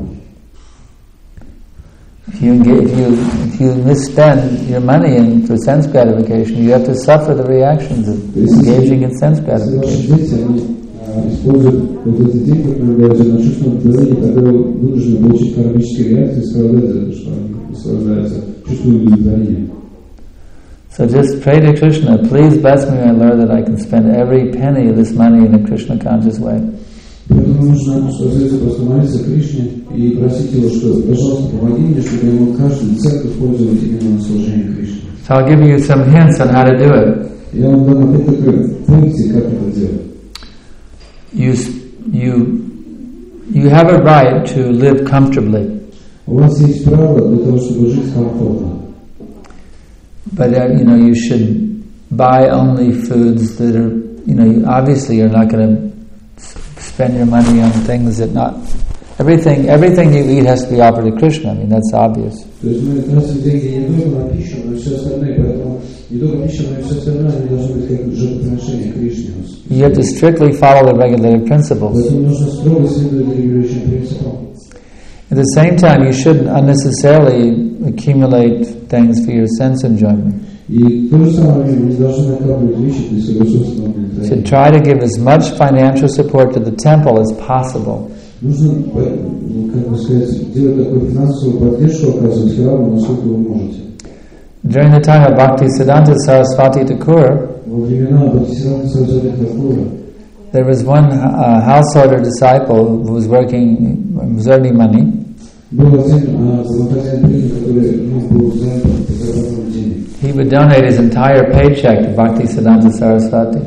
Speaker 1: If you, engage, if you if you misspend your money in for sense gratification, you have to suffer the reactions of engaging in sense
Speaker 2: Если ваши
Speaker 1: gratification.
Speaker 2: дети они а, используют вот эти деньги, которые даются на чувственном удовлетворении, тогда вы вынуждены получить кармические реакции и страдать за то, что они наслаждаются чувством удовлетворения.
Speaker 1: So just pray to Krishna, please bless me, my Lord, that I can spend every penny of this money in a Krishna conscious way.
Speaker 2: Поэтому нужно остается просто молиться Кришне и просить его, что, пожалуйста, помоги мне, чтобы я мог каждый цент использовать именно на служение Кришне.
Speaker 1: So I'll give you some hints on how to do it.
Speaker 2: Я вам дам опять такой пункт, как это делать.
Speaker 1: You you you have a right to live comfortably,
Speaker 2: У вас есть право для того, чтобы жить комфортно.
Speaker 1: but uh, you know you should buy only foods that are, you know, you, obviously you're not going to spend your money on things that not everything everything you eat has to be offered to Krishna. I mean, that's obvious.
Speaker 2: То есть мы тратим деньги не только на пищу, но и все остальное, поэтому не только пища, но и все остальное они должны быть как жертвоприношение Кришне.
Speaker 1: You have to strictly follow the regulated principles.
Speaker 2: Поэтому нужно строго следовать регулирующим принципам.
Speaker 1: At the same time, you shouldn't unnecessarily accumulate things for your sense enjoyment.
Speaker 2: И в то же самое время мы не должны накапливать вещи для своего собственного
Speaker 1: You
Speaker 2: удовлетворения.
Speaker 1: should try to give as much financial support to the temple as possible.
Speaker 2: Нужно, как бы сказать, делать такую финансовую поддержку, оказывать храму, насколько вы можете.
Speaker 1: During the time of Bhaktisiddhanta Saraswati Thakur,
Speaker 2: Во времена Бхактисиddhanta Сарасвати Thakura
Speaker 1: there was one uh, householder disciple who was working, was earning money,
Speaker 2: был один домохозяин преданный, который ну, был занят зарабатыванием денег.
Speaker 1: he would donate his entire paycheck to Bhaktisiddhanta Saraswati.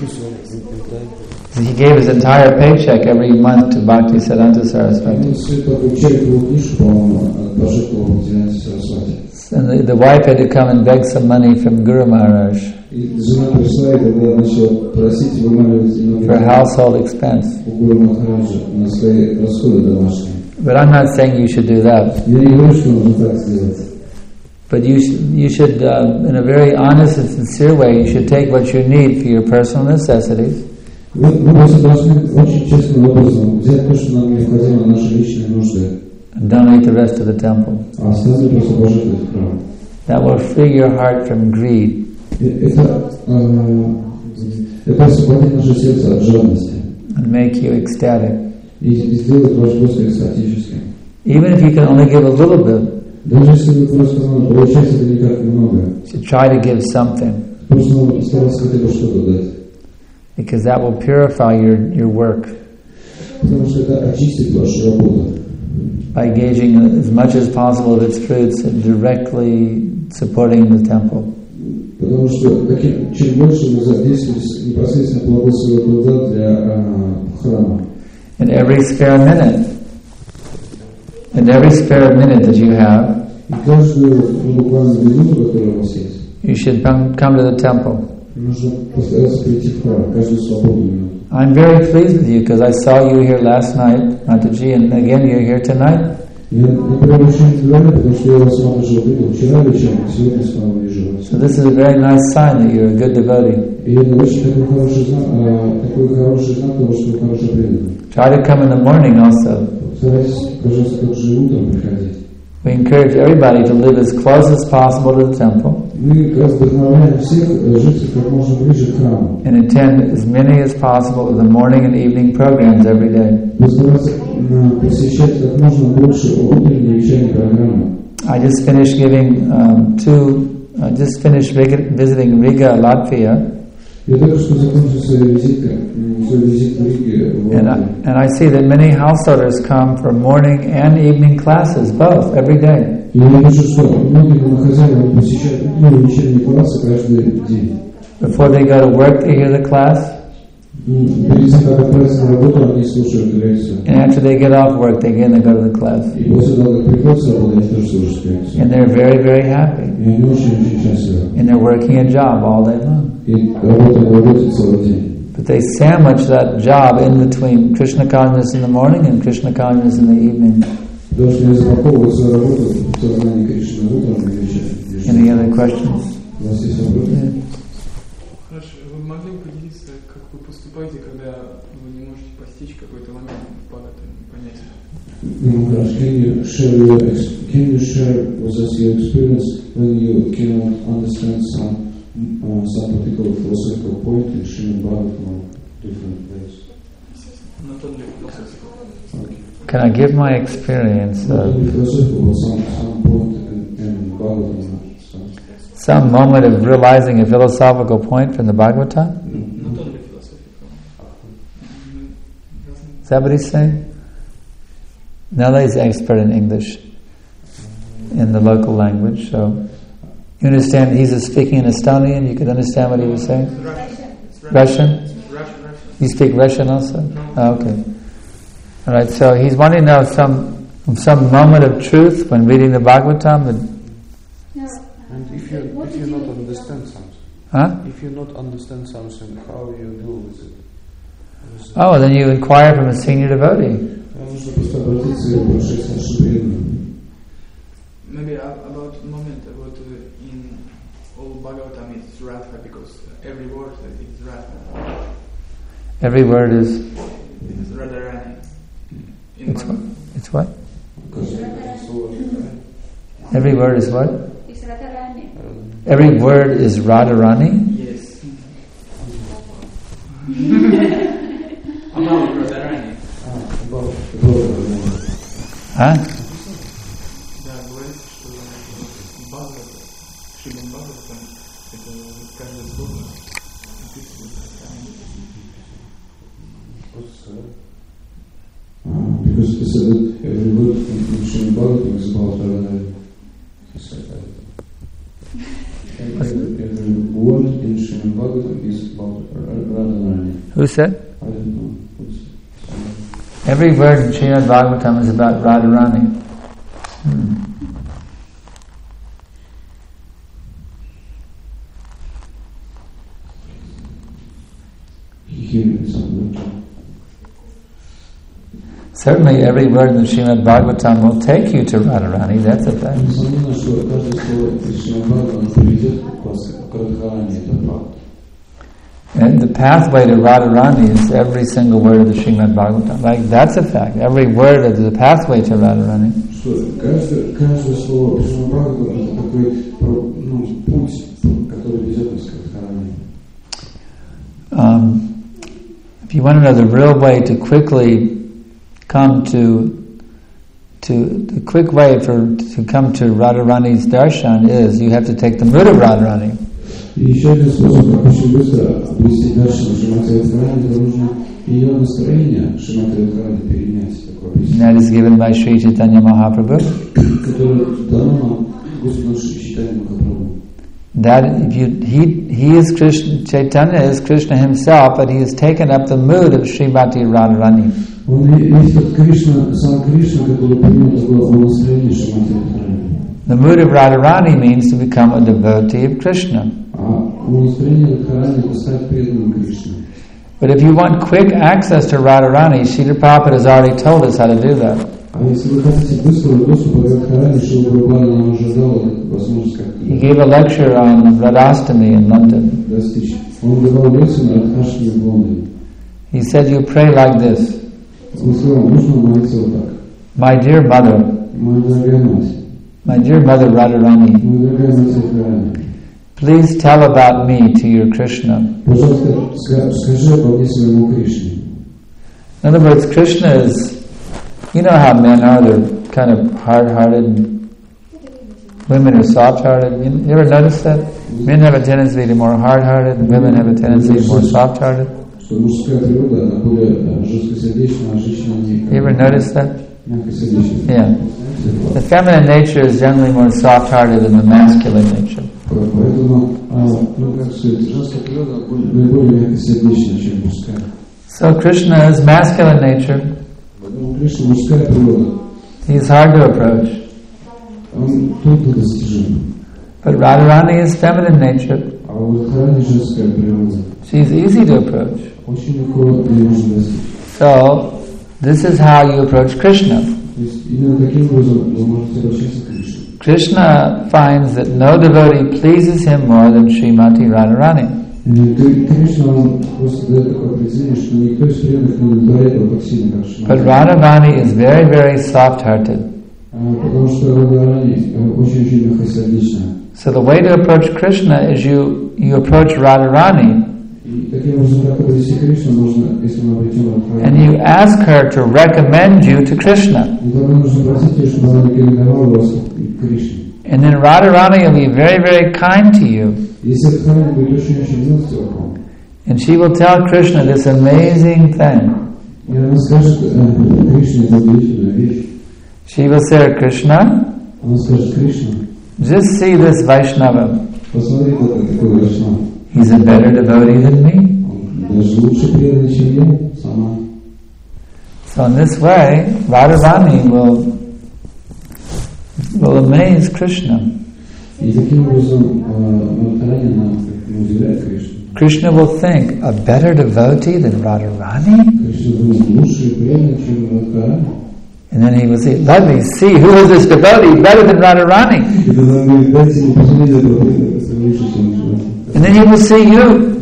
Speaker 1: He gave his entire paycheck every month to Bhaktisiddhanta Saraswati.
Speaker 2: Он свою такую чековую книжку, по-моему, пожертвовал Бхактисиddhanta Сарасвати.
Speaker 1: And the, the wife had to come and beg some money from Guru Maharaj
Speaker 2: И жена пришла, и тогда начала просить и вымаливать
Speaker 1: for
Speaker 2: немного
Speaker 1: household expense.
Speaker 2: у Гуру Махараджа на свои расходы домашние.
Speaker 1: But I'm not saying you should do that.
Speaker 2: Я не говорю, что нужно так сделать.
Speaker 1: But you, sh- you should, uh, in a very honest and sincere way, you should take what you need for your personal necessities
Speaker 2: Вы, вы просто должны очень честным образом взять то, что нам необходимо, наши личные нужды,
Speaker 1: and donate the rest to the temple.
Speaker 2: а остальное просто пожертвовать в храм.
Speaker 1: That will free your heart from greed.
Speaker 2: И это, э, это освободит наше сердце от жадности
Speaker 1: And make you ecstatic.
Speaker 2: и, и сделает ваш просто экстатическим.
Speaker 1: Even if you can only give a little bit,
Speaker 2: Даже если вы просто ну, получаете это не так много,
Speaker 1: you should try to give something,
Speaker 2: просто ну, стараться хотя бы что-то дать.
Speaker 1: because that will purify your, your work
Speaker 2: Потому что это очистит вашу работу.
Speaker 1: by gauging as much as possible of its fruits and directly supporting the temple.
Speaker 2: Потому что таким, чем больше вы задействуете непосредственно плоды своего труда для а, храма.
Speaker 1: In every spare minute, in every spare minute that you have,
Speaker 2: И каждую ну, буквально минуту, которая у вас есть,
Speaker 1: you should come, come to the temple.
Speaker 2: нужно постараться прийти в храм, каждую свободную минуту.
Speaker 1: I'm very pleased with you because I saw you here last night, Mataji, and again you're here tonight.
Speaker 2: Я, я прям очень доволен, потому что я вас с вами уже видел вчера вечером, и сегодня снова вижу вас.
Speaker 1: So this is a very nice sign that you're a good devotee.
Speaker 2: И это очень такой хороший знак, а, такой хороший знак того, что вы хорошо преданный.
Speaker 1: Try to come in the morning also.
Speaker 2: Старайтесь, пожалуйста, также утром приходить.
Speaker 1: We encourage everybody to live as close as possible to the temple
Speaker 2: Мы как раз вдохновляем всех жить как можно ближе к храму.
Speaker 1: and attend as many as possible of the morning and evening programs every day.
Speaker 2: Постараться посещать как можно больше утренние и вечерние программы.
Speaker 1: I just finished giving um, two, I just finished vig- visiting Riga, Latvia,
Speaker 2: Я только что закончил свой визит, свой визит в Риге. в
Speaker 1: and I,
Speaker 2: Латвии.
Speaker 1: and I see that many householders come for morning and evening classes, both, every day.
Speaker 2: И я вижу, что многие домохозяйки посещают утренние и вечерние классы каждый день.
Speaker 1: Before they go to work, they hear the class,
Speaker 2: И перед тем, как отправиться на работу, они слушают лекцию.
Speaker 1: and after they get off work, they again they go to the class.
Speaker 2: И после того, как приходят с работы, они тоже слушают лекцию.
Speaker 1: And they're very, very happy.
Speaker 2: И они очень-очень счастливы.
Speaker 1: And they're working a job all day long.
Speaker 2: И работают, работают целый день.
Speaker 1: But they sandwich that job in between Krishna consciousness in the morning and Krishna consciousness in the evening.
Speaker 2: Потому что они запаковывают свою работу в сознании Кришны утром и вечером.
Speaker 1: Any other questions?
Speaker 2: У вас есть вопросы?
Speaker 1: Yeah.
Speaker 10: Хорошо, вы могли бы поделиться, как вы поступаете, когда вы не можете постичь какой-то момент богатого понятия?
Speaker 2: Maharaj, can you share your ex- can you share with us your experience when you cannot understand some uh, some particular philosophical point in Srimad Bhagavatam or different place?
Speaker 10: Not only philosophical.
Speaker 2: Okay.
Speaker 1: Can I give my experience
Speaker 2: Not
Speaker 1: of
Speaker 2: only philosophical, but some some point in, in Bhagavatam. Some.
Speaker 1: some moment of realizing a philosophical point from the Bhagavatam?
Speaker 10: Not only philosophical.
Speaker 1: Is that what he's saying? Nala is expert in English, in the local language, so you understand, he's speaking in Estonian, you could understand what he was saying?
Speaker 10: Russian.
Speaker 1: Russian?
Speaker 10: Russian, Russian.
Speaker 1: You speak Russian also? Oh, okay. Alright, so he's wanting to know some some moment of truth when reading the Bhagavatam. That,
Speaker 3: No,
Speaker 9: And if you
Speaker 3: What
Speaker 9: if
Speaker 3: did
Speaker 9: you
Speaker 3: you-
Speaker 9: not understand something,
Speaker 1: huh?
Speaker 9: if you not understand something, how you deal with it? With
Speaker 1: Oh, then you inquire from a senior devotee.
Speaker 2: Нужно просто обратиться и попросить наши преданные.
Speaker 10: Maybe a- about moment about uh, in all Bhagavatam it's Radha because every word is Radha.
Speaker 1: Every word is,
Speaker 10: It's Radharani. In
Speaker 1: it's what?
Speaker 10: Bhagavatam.
Speaker 1: It's what?
Speaker 2: Каждое слово.
Speaker 1: Every word is what?
Speaker 3: Is Radharani.
Speaker 1: Every word is Radharani?
Speaker 10: Yes. About Radharani.
Speaker 2: About Radharani.
Speaker 1: Huh?
Speaker 10: Да, говорит, что Бхагавата, Шримад Бхагаватам, это каждое слово описывает Радharani.
Speaker 2: Because he said that every word in Srimad Bhagavatam is about Radharani. He said that. Every, every word in Srimad Bhagavatam is about Radharani.
Speaker 1: Who said?
Speaker 2: I don't know. Who's
Speaker 1: Every word in Srimad Bhagavatam is about Radharani. Hmm.
Speaker 2: he hearing something?
Speaker 1: Certainly every word in the Srimad Bhagavatam will take you to Radharani, that's a fact.
Speaker 2: Несомненно, что каждое слово из Шримад Бхагаватам приведет вас к Радхарани, это правда.
Speaker 1: And the pathway to Radharani is every single word of the Srimad Bhagavatam. Like, that's a fact. Every word is the pathway to Radharani.
Speaker 2: Что каждое, каждое слово в Шримад Бхагаватам это такой ну, путь, который ведет нас к Радхарани.
Speaker 1: Um, if you want to know the real way to quickly come to to the quick way for to come to Radharani's darshan is you have to take the mood of Radharani.
Speaker 2: И еще один способ, как очень быстро объяснить даршану Шримати Радхарани, это нужно ее настроение Шримати Радхарани перенять, такое объяснение.
Speaker 1: That is given by Sri Chaitanya Mahaprabhu.
Speaker 2: Которое дано нам Господом Шри Чайтанья Махапрабху.
Speaker 1: That if you he he is Krishna, Chaitanya is Krishna himself, but he has taken up the mood of Srimati Radharani.
Speaker 2: Он есть тот Кришна, сам Кришна, который принял такое настроение Шримати Радхарани.
Speaker 1: The mood of Radharani means to become a devotee of Krishna. But if you want quick access to Radharani, Srila Prabhupada has already told us how to do that. He gave a lecture on Radhastami in London. He said, you pray like this. My dear mother, my dear mother Radharani, please tell about me to your Krishna. In other words, Krishna is, you know how men are, they're kind of hard-hearted, women are soft-hearted. You ever notice that? Men have a tendency to be more hard-hearted, and women have a tendency to be more soft-hearted. You ever notice that? Yeah. The feminine nature is generally more soft-hearted than the masculine nature. So Krishna is masculine nature. He is hard to approach. But Radharani is feminine nature. She is easy to approach. So, this is how you approach Krishna. Krishna finds that no devotee pleases him more than Srimati Radharani. But Radharani is very, very soft-hearted. So the way to approach Krishna is you, you approach Radharani and you ask her to recommend you to Krishna. And then Radharani will be very, very kind to you. And she will tell Krishna this amazing thing. She will say, Krishna, just see this Vaishnava. He's a better devotee than me. So in this way, Radharani will will amaze Krishna. Krishna will think, a better devotee than Radharani? And then he will say, let me see, who is this devotee better than Radharani? And then he will see you.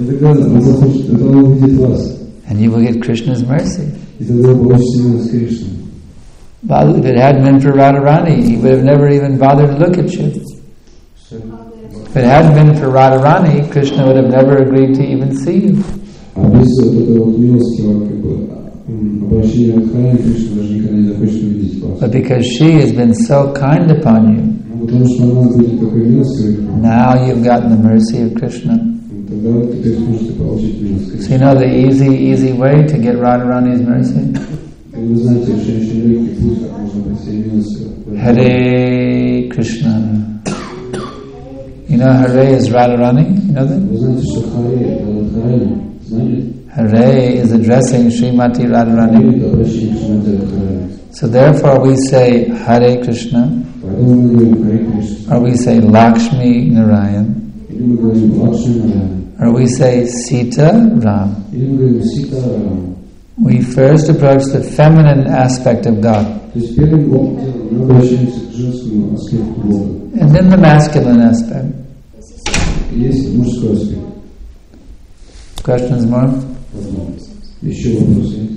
Speaker 1: And you will get Krishna's mercy. If it hadn't been for Radharani, he would have never even bothered to look at you. If it hadn't been for Radharani, Krishna would have never agreed to even see you.
Speaker 2: А без вот этого вот милостивого как бы обращения Радхарани, Кришна даже никогда не захочет увидеть вас.
Speaker 1: But because she has been so kind upon you,
Speaker 2: Потому что она будет такой милостивой,
Speaker 1: now you've gotten the mercy of Krishna.
Speaker 2: тогда теперь сможете получить милость Кришны.
Speaker 1: So you know the easy, easy way to get Radharani's mercy?
Speaker 2: Вы знаете, что очень легкий путь, как можно пройти милость.
Speaker 1: Hare Krishna. You know Hare is Radharani? You know that?
Speaker 2: Вы знаете, что Харе это Радхарани. Знаете?
Speaker 1: Hare is addressing Srimati Radharani.
Speaker 2: Это обращение к Шримати Радхарани.
Speaker 1: So therefore we say Hare Krishna,
Speaker 2: Поэтому мы говорим Харе Кришна.
Speaker 1: or we say Lakshmi Narayan,
Speaker 2: Или мы говорим Лакшми Нараяна.
Speaker 1: or we say Sita Ram.
Speaker 2: Или мы говорим Сита Рама.
Speaker 1: We first approach the feminine aspect of God,
Speaker 2: То есть первым делом мы обращаемся к женскому аспекту Бога.
Speaker 1: and then the masculine aspect.
Speaker 2: Есть мужской аспект.
Speaker 1: Questions more?
Speaker 2: Еще вопросы есть?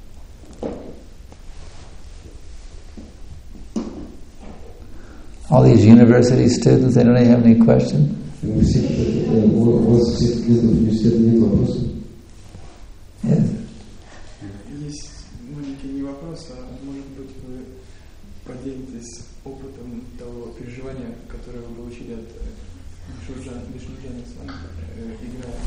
Speaker 1: All these university students, they don't even have any questions.
Speaker 2: У всех, э, у вас всех студентов университета нет вопросов?
Speaker 1: Yes.
Speaker 10: Есть маленький не вопрос, а может быть вы поделитесь опытом того переживания, которое вы получили от Вишнуджана, Вишнуджана с вами э, играя.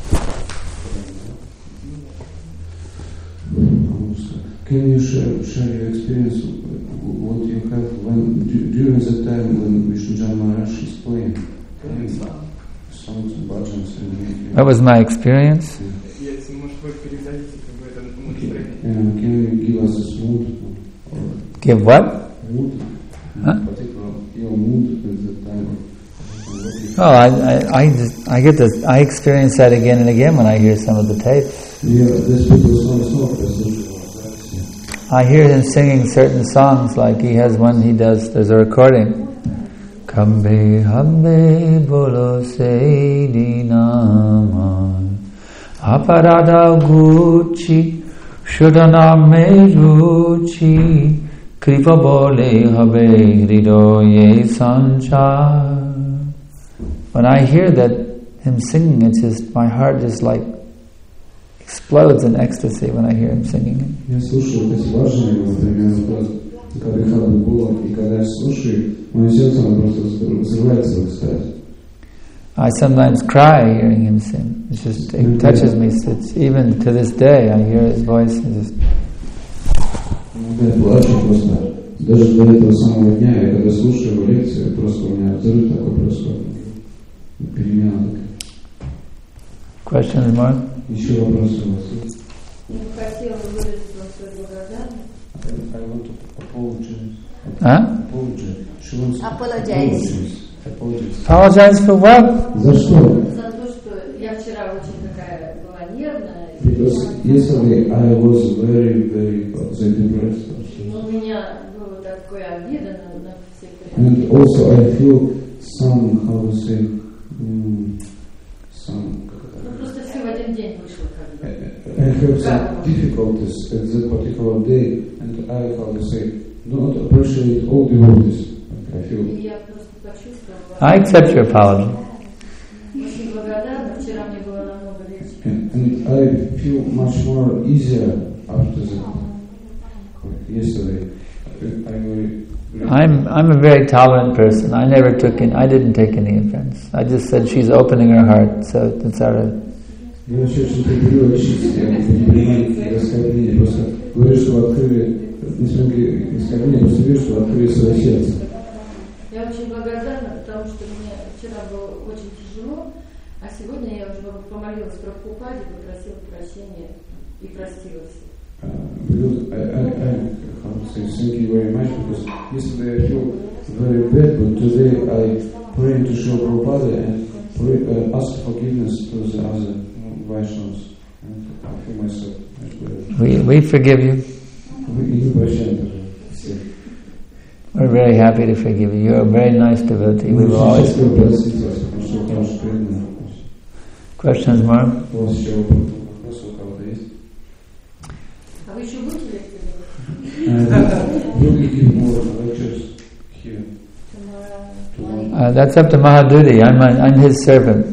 Speaker 2: Can you share, share your experience, what you have when during the time when Vishnujan Maharaj is playing songs, bhajans and
Speaker 1: What was my experience?
Speaker 10: Если, может, вы передадите как бы это настроение.
Speaker 2: Uh, can you give us a mood? Or
Speaker 1: Give what?
Speaker 2: mood?
Speaker 1: Huh?
Speaker 2: Particular your mood at the time.
Speaker 1: Oh, I, I, I just, I get this, I experience that again and again when I hear some of the tapes.
Speaker 2: Yeah, this was one song that
Speaker 1: I hear him singing certain songs, like he has one he does, there's a recording. Kambe hambe bolo seidi naman aparada guchi shudana me ruchi kripa bole habe hridoye sanchar. When I hear that him singing, it's just, my heart just like explodes in ecstasy when I hear him singing it.
Speaker 2: Я слушаю эти важные, например, когда Бихар Булак, и когда я слушаю, мое сердце просто взрывается в экстазе.
Speaker 1: I sometimes cry hearing him sing. It's just, it touches me. It's, even to this day, I hear his voice and just...
Speaker 2: Я плачу просто. Даже до этого самого дня, я когда слушаю его лекцию, просто у меня взрыв такой происходит. Перемена такая.
Speaker 1: Questions more?
Speaker 2: Еще вопросы у вас есть?
Speaker 7: Я бы хотела выразить вам свою благодарность.
Speaker 2: I want to apologize.
Speaker 1: Huh?
Speaker 2: Apologize. She wants to
Speaker 4: Apologize.
Speaker 2: Apologize.
Speaker 1: Apologize for what?
Speaker 2: За что?
Speaker 7: За то, что я вчера очень такая была нервная.
Speaker 2: Because yesterday I was very, very depressed.
Speaker 7: У меня было такое обида на, на всех
Speaker 2: And also I feel some, how to say, um, some...
Speaker 7: Ну просто все в один день вышло как бы.
Speaker 2: I have some difficulties at that particular day, and I, how to say, do not appreciate all devotees. I feel.
Speaker 7: И я просто почувствовала.
Speaker 1: I accept your apology.
Speaker 7: Очень благодарна. Вчера мне было намного легче.
Speaker 2: And, and I feel much more easier after that. Yesterday, I very.
Speaker 1: I'm I'm a very tolerant person. I never took in, I didn't take any offense. I just said she's opening her heart, so it's alright.
Speaker 2: Я вообще очень терпеливо учиться, я не принимаю оскорбления, просто говорю, что вы открыли, несмотря на оскорбления, просто говорю, что вы открыли свое сердце.
Speaker 7: Я очень благодарна, потому что мне вчера было очень тяжело, а сегодня я уже помолилась про Прабхупаде, попросила прощения и простила всех.
Speaker 2: Uh, because I, I, I how to say, thank you very much, because yesterday I feel very bad, but today I pray to Srila Prabhupada and pray, uh, ask forgiveness to the other Vaishnavas, and I feel myself much better.
Speaker 1: We we forgive you. We're very happy to forgive you. You're a very nice devotee. We will always forgive you. Questions, Mark?
Speaker 7: А вы еще будете лекции?
Speaker 1: Uh, that's up to Mahaduri. I'm, I'm his servant.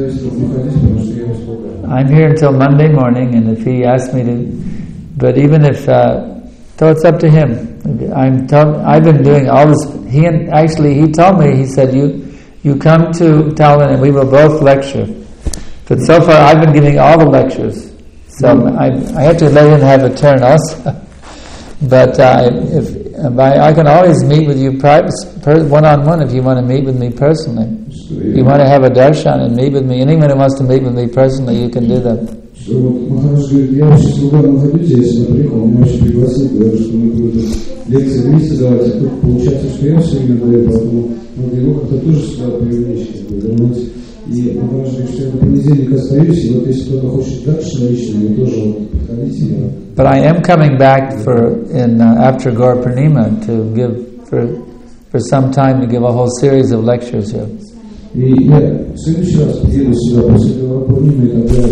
Speaker 1: I'm here until Monday morning, and if he asks me to, but even if, uh, so it's up to him. I'm told, I've been doing all this. He actually he told me, he said, you you come to Tallinn and we will both lecture. But so far I've been giving all the lectures, so mm. I I have to let him have a turn also. But uh, if I, I can always meet with you private, one on one if you want to meet with me personally. If you want to have a darshan and meet with me, anyone who wants to meet with me personally, you can do that.
Speaker 2: Вот Махарадж говорит, я очень слуга находите, если бы приехал, меня очень пригласил, говорят, что мы будем лекции вместе давать, а тут получается, что я все время даю, поэтому надо его как-то тоже сюда привлечь, как бы, вернуть. И Махарадж говорит, что я на понедельник остаюсь, и вот если кто-то хочет дальше лично, вы тоже вот подходите.
Speaker 1: But I am coming back for in uh, after Gaur Purnima to give for for some time to give a whole series of lectures here.
Speaker 2: И я в следующий раз приеду сюда после Гаур Пурнимы, когда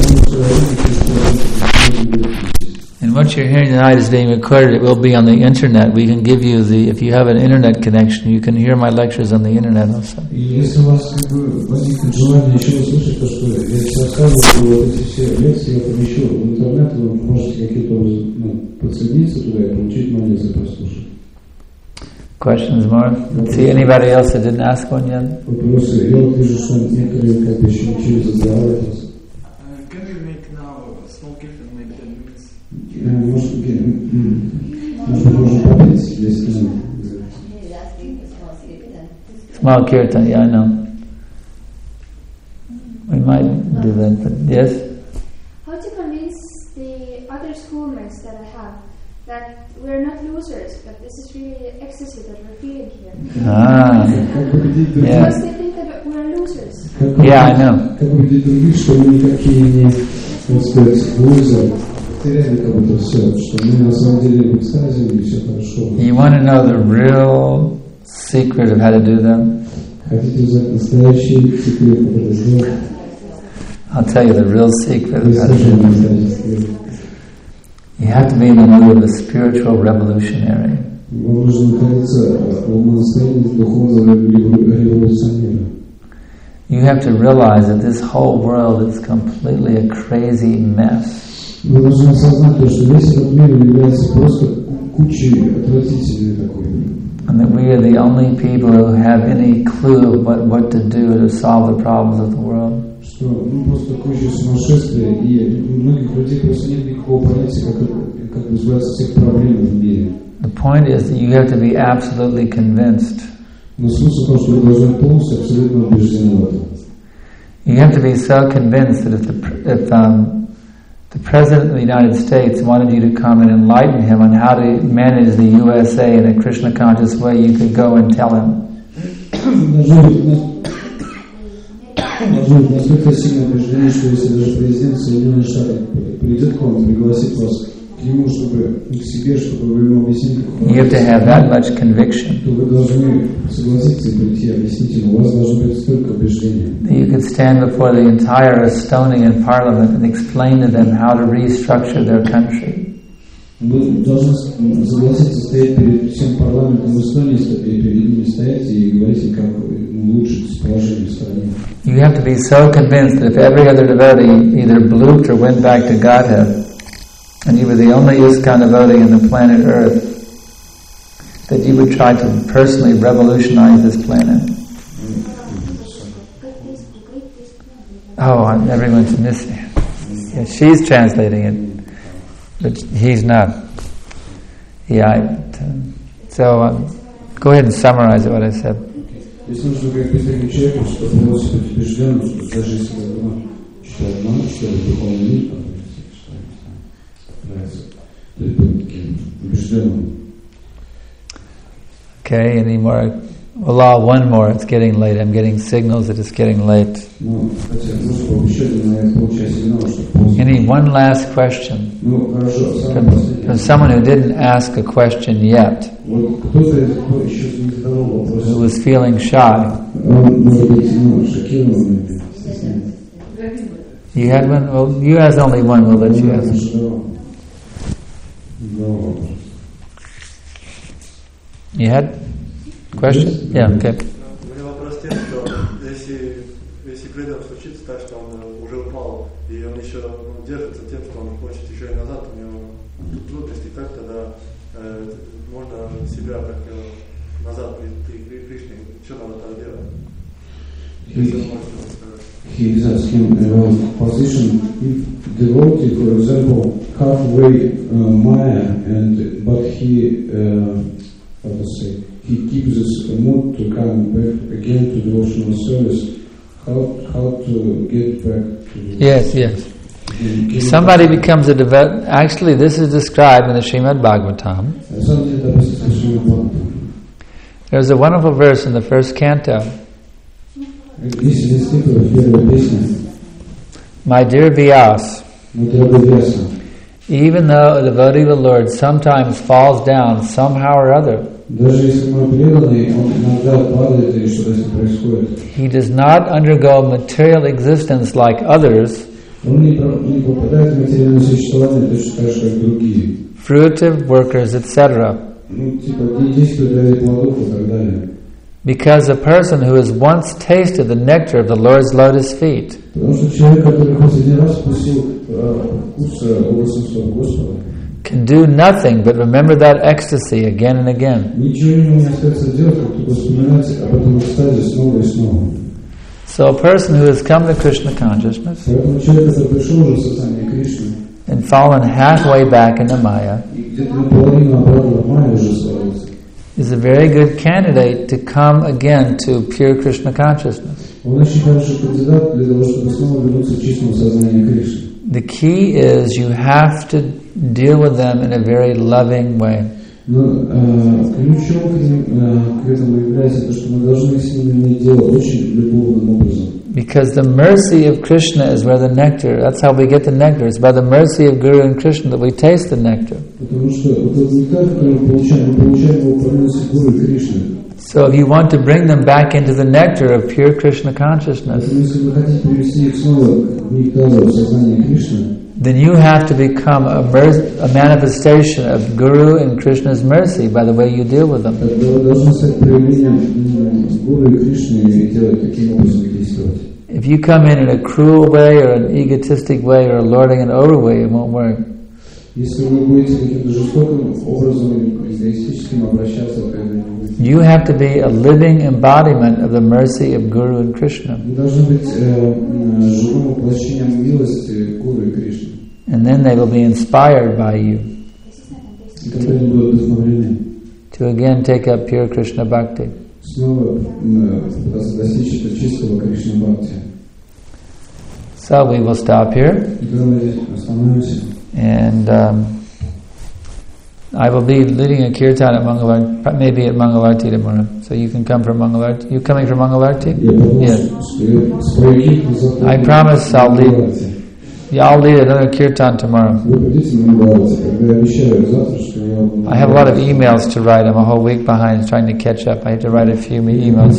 Speaker 1: And what you're hearing tonight is being recorded. It will be on the internet. We can give you the, if you have an internet connection, you can hear my lectures on the internet also.
Speaker 2: И если у вас как бы возникнет желание еще услышать то, что я сейчас рассказываю, вот эти все лекции я помещу в интернет, вы можете каким-то образом ну, подсоединиться туда и получить мои лекции прослушать.
Speaker 1: Questions more? See anybody else that didn't ask one yet?
Speaker 2: Вопросы. Я вот вижу, что некоторые как бы еще ничего задавали.
Speaker 10: Can we make now a small gift and maybe ten minutes?
Speaker 2: Может, может, можно попить десять минут.
Speaker 1: Small kirtan, yeah, I know. We might do that, but yes?
Speaker 11: How to convince the other schoolmates that I have that we're not losers, but this is really ecstasy that we're feeling here.
Speaker 1: Ah, yeah.
Speaker 11: Because they think that we're losers.
Speaker 1: Yeah, I know.
Speaker 2: Как убедить других, что мы никакие не, так сказать, лузеры, потеряли как будто все, что мы на самом деле в экстазе, и все хорошо.
Speaker 1: You want to know the real secret of how to do them?
Speaker 2: Хотите узнать настоящий секрет, как это сделать?
Speaker 1: I'll tell you the real secret of how to do them. You have to be in the mood of a spiritual revolutionary.
Speaker 2: Вам нужно находиться в настроении духовного революционера.
Speaker 1: You have to realize that this whole world is completely a crazy mess.
Speaker 2: Вы должны осознать, что весь этот мир является просто кучей отвратительной такой.
Speaker 1: And that we are the only people who have any clue of what, what to do to solve the problems of the world.
Speaker 2: Что, ну, просто куча сумасшествия, и у многих людей просто нет никакого понятия, как, как избавиться от всех проблем в мире.
Speaker 1: The point is that you have to be absolutely convinced.
Speaker 2: Но смысл в том, что вы должны полностью абсолютно убеждены в этом.
Speaker 1: You have to be so convinced that if the if um, the President of the United States wanted you to come and enlighten him on how to manage the U S A in a Krishna conscious way, you could go and tell him.
Speaker 2: Должно быть настолько сильное убеждение, что если даже президент Соединенных Штатов придет к вам и пригласит вас к нему, чтобы к себе, чтобы вы ему объяснили,
Speaker 1: you have to have that much conviction.
Speaker 2: То вы должны согласиться и прийти и объяснить ему. У вас должно быть столько убеждения.
Speaker 1: You could stand before the entire Estonian Parliament and explain to them how to restructure their country.
Speaker 2: Вы должны согласиться стоять перед всем парламентом Эстонии, перед ними стоять и говорить им, как улучшить положение в стране.
Speaker 1: You have to be so convinced that if every other devotee either blooped or went back to Godhead, and you were the only ISKCON devotee on the planet Earth, that you would try to personally revolutionize this planet. Oh, everyone's missing. Yeah, she's translating it, but he's not. Yeah, so um, go ahead and summarize what I said.
Speaker 2: Здесь нужно говорить таким человеком, что полностью быть убежденным, что даже если вы считаете обман, что это духовный мир, нравится, то это быть таким убежденным.
Speaker 1: Okay, any more? Well, uh, one more. It's getting late. I'm getting signals that it's getting late.
Speaker 2: Ну, хотя, может, было еще один, но я получаю сигнал, что поздно.
Speaker 1: Any one last question?
Speaker 2: Ну, хорошо,
Speaker 1: from, from someone who didn't ask a question yet,
Speaker 2: вот кто-то, кто еще не задавал вопрос,
Speaker 1: who was feeling shy.
Speaker 2: Он, может быть, ну, шокирован.
Speaker 1: You had one? Well, you asked only one. We'll let you ask. You had a question? Yeah, okay.
Speaker 8: У меня вопрос в том, что если, если преданным случится так, что он уже упал, и он еще ну, держится тем, что он хочет еще и назад, у него трудности, как тогда э, можно себя как э, назад при, при, при Кришне, что надо так делать? Если он может сказать.
Speaker 2: He is asking about position. If devotee, for example, halfway uh, Maya, and but he, uh, how to say, he keeps this mood to come back again to devotional service. How how to get back to?
Speaker 1: Yes, yes. If somebody becomes a devotee, actually, this is described in the Srimad Bhagavatam. There's a wonderful verse in the first canto. My dear Vyas, even though a devotee of the Lord sometimes falls down somehow or other, he does not undergo material existence like others, fruitive workers, et cetera. Because a person who has once tasted the nectar of the Lord's lotus feet can do nothing but remember that ecstasy again and again. So a person who has come to Krishna consciousness and fallen halfway back into Maya is a very good candidate to come again to pure Krishna consciousness. The key is you have to deal with them in a very loving way. Because the mercy of Krishna is where the nectar, that's how we get the nectar. It's by the mercy of Guru and Krishna that we taste the nectar. So if you want to bring them back into the nectar of pure Krishna consciousness, then you have to become a, mer- a manifestation of Guru and Krishna's mercy by the way you deal with them. If you come in in a cruel way or an egotistic way or a lording and over way, it won't work. You have to be a living embodiment of the mercy of Guru and Krishna. And then they will be inspired by you to, to again take up pure Krishna bhakti. So we will stop here. And um, I will be leading a kirtan at Mangalarti, maybe at Mangalarti tomorrow. So you can come for Mangalarti. You coming for Mangalarti? Yes. I promise I'll lead. Yeah, I'll lead another kirtan tomorrow. I have a lot of emails to write. I'm a whole week behind trying to catch up. I have to write a few emails.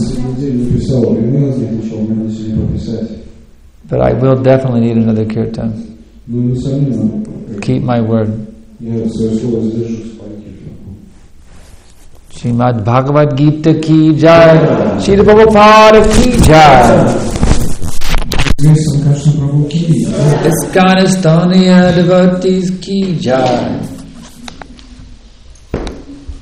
Speaker 1: But I will definitely need another kirtan. Keep my word. Srimad Bhagavad Gita ki jai, Srila Prabhupada ki jai. ISKCON Estonia devotees ki jai.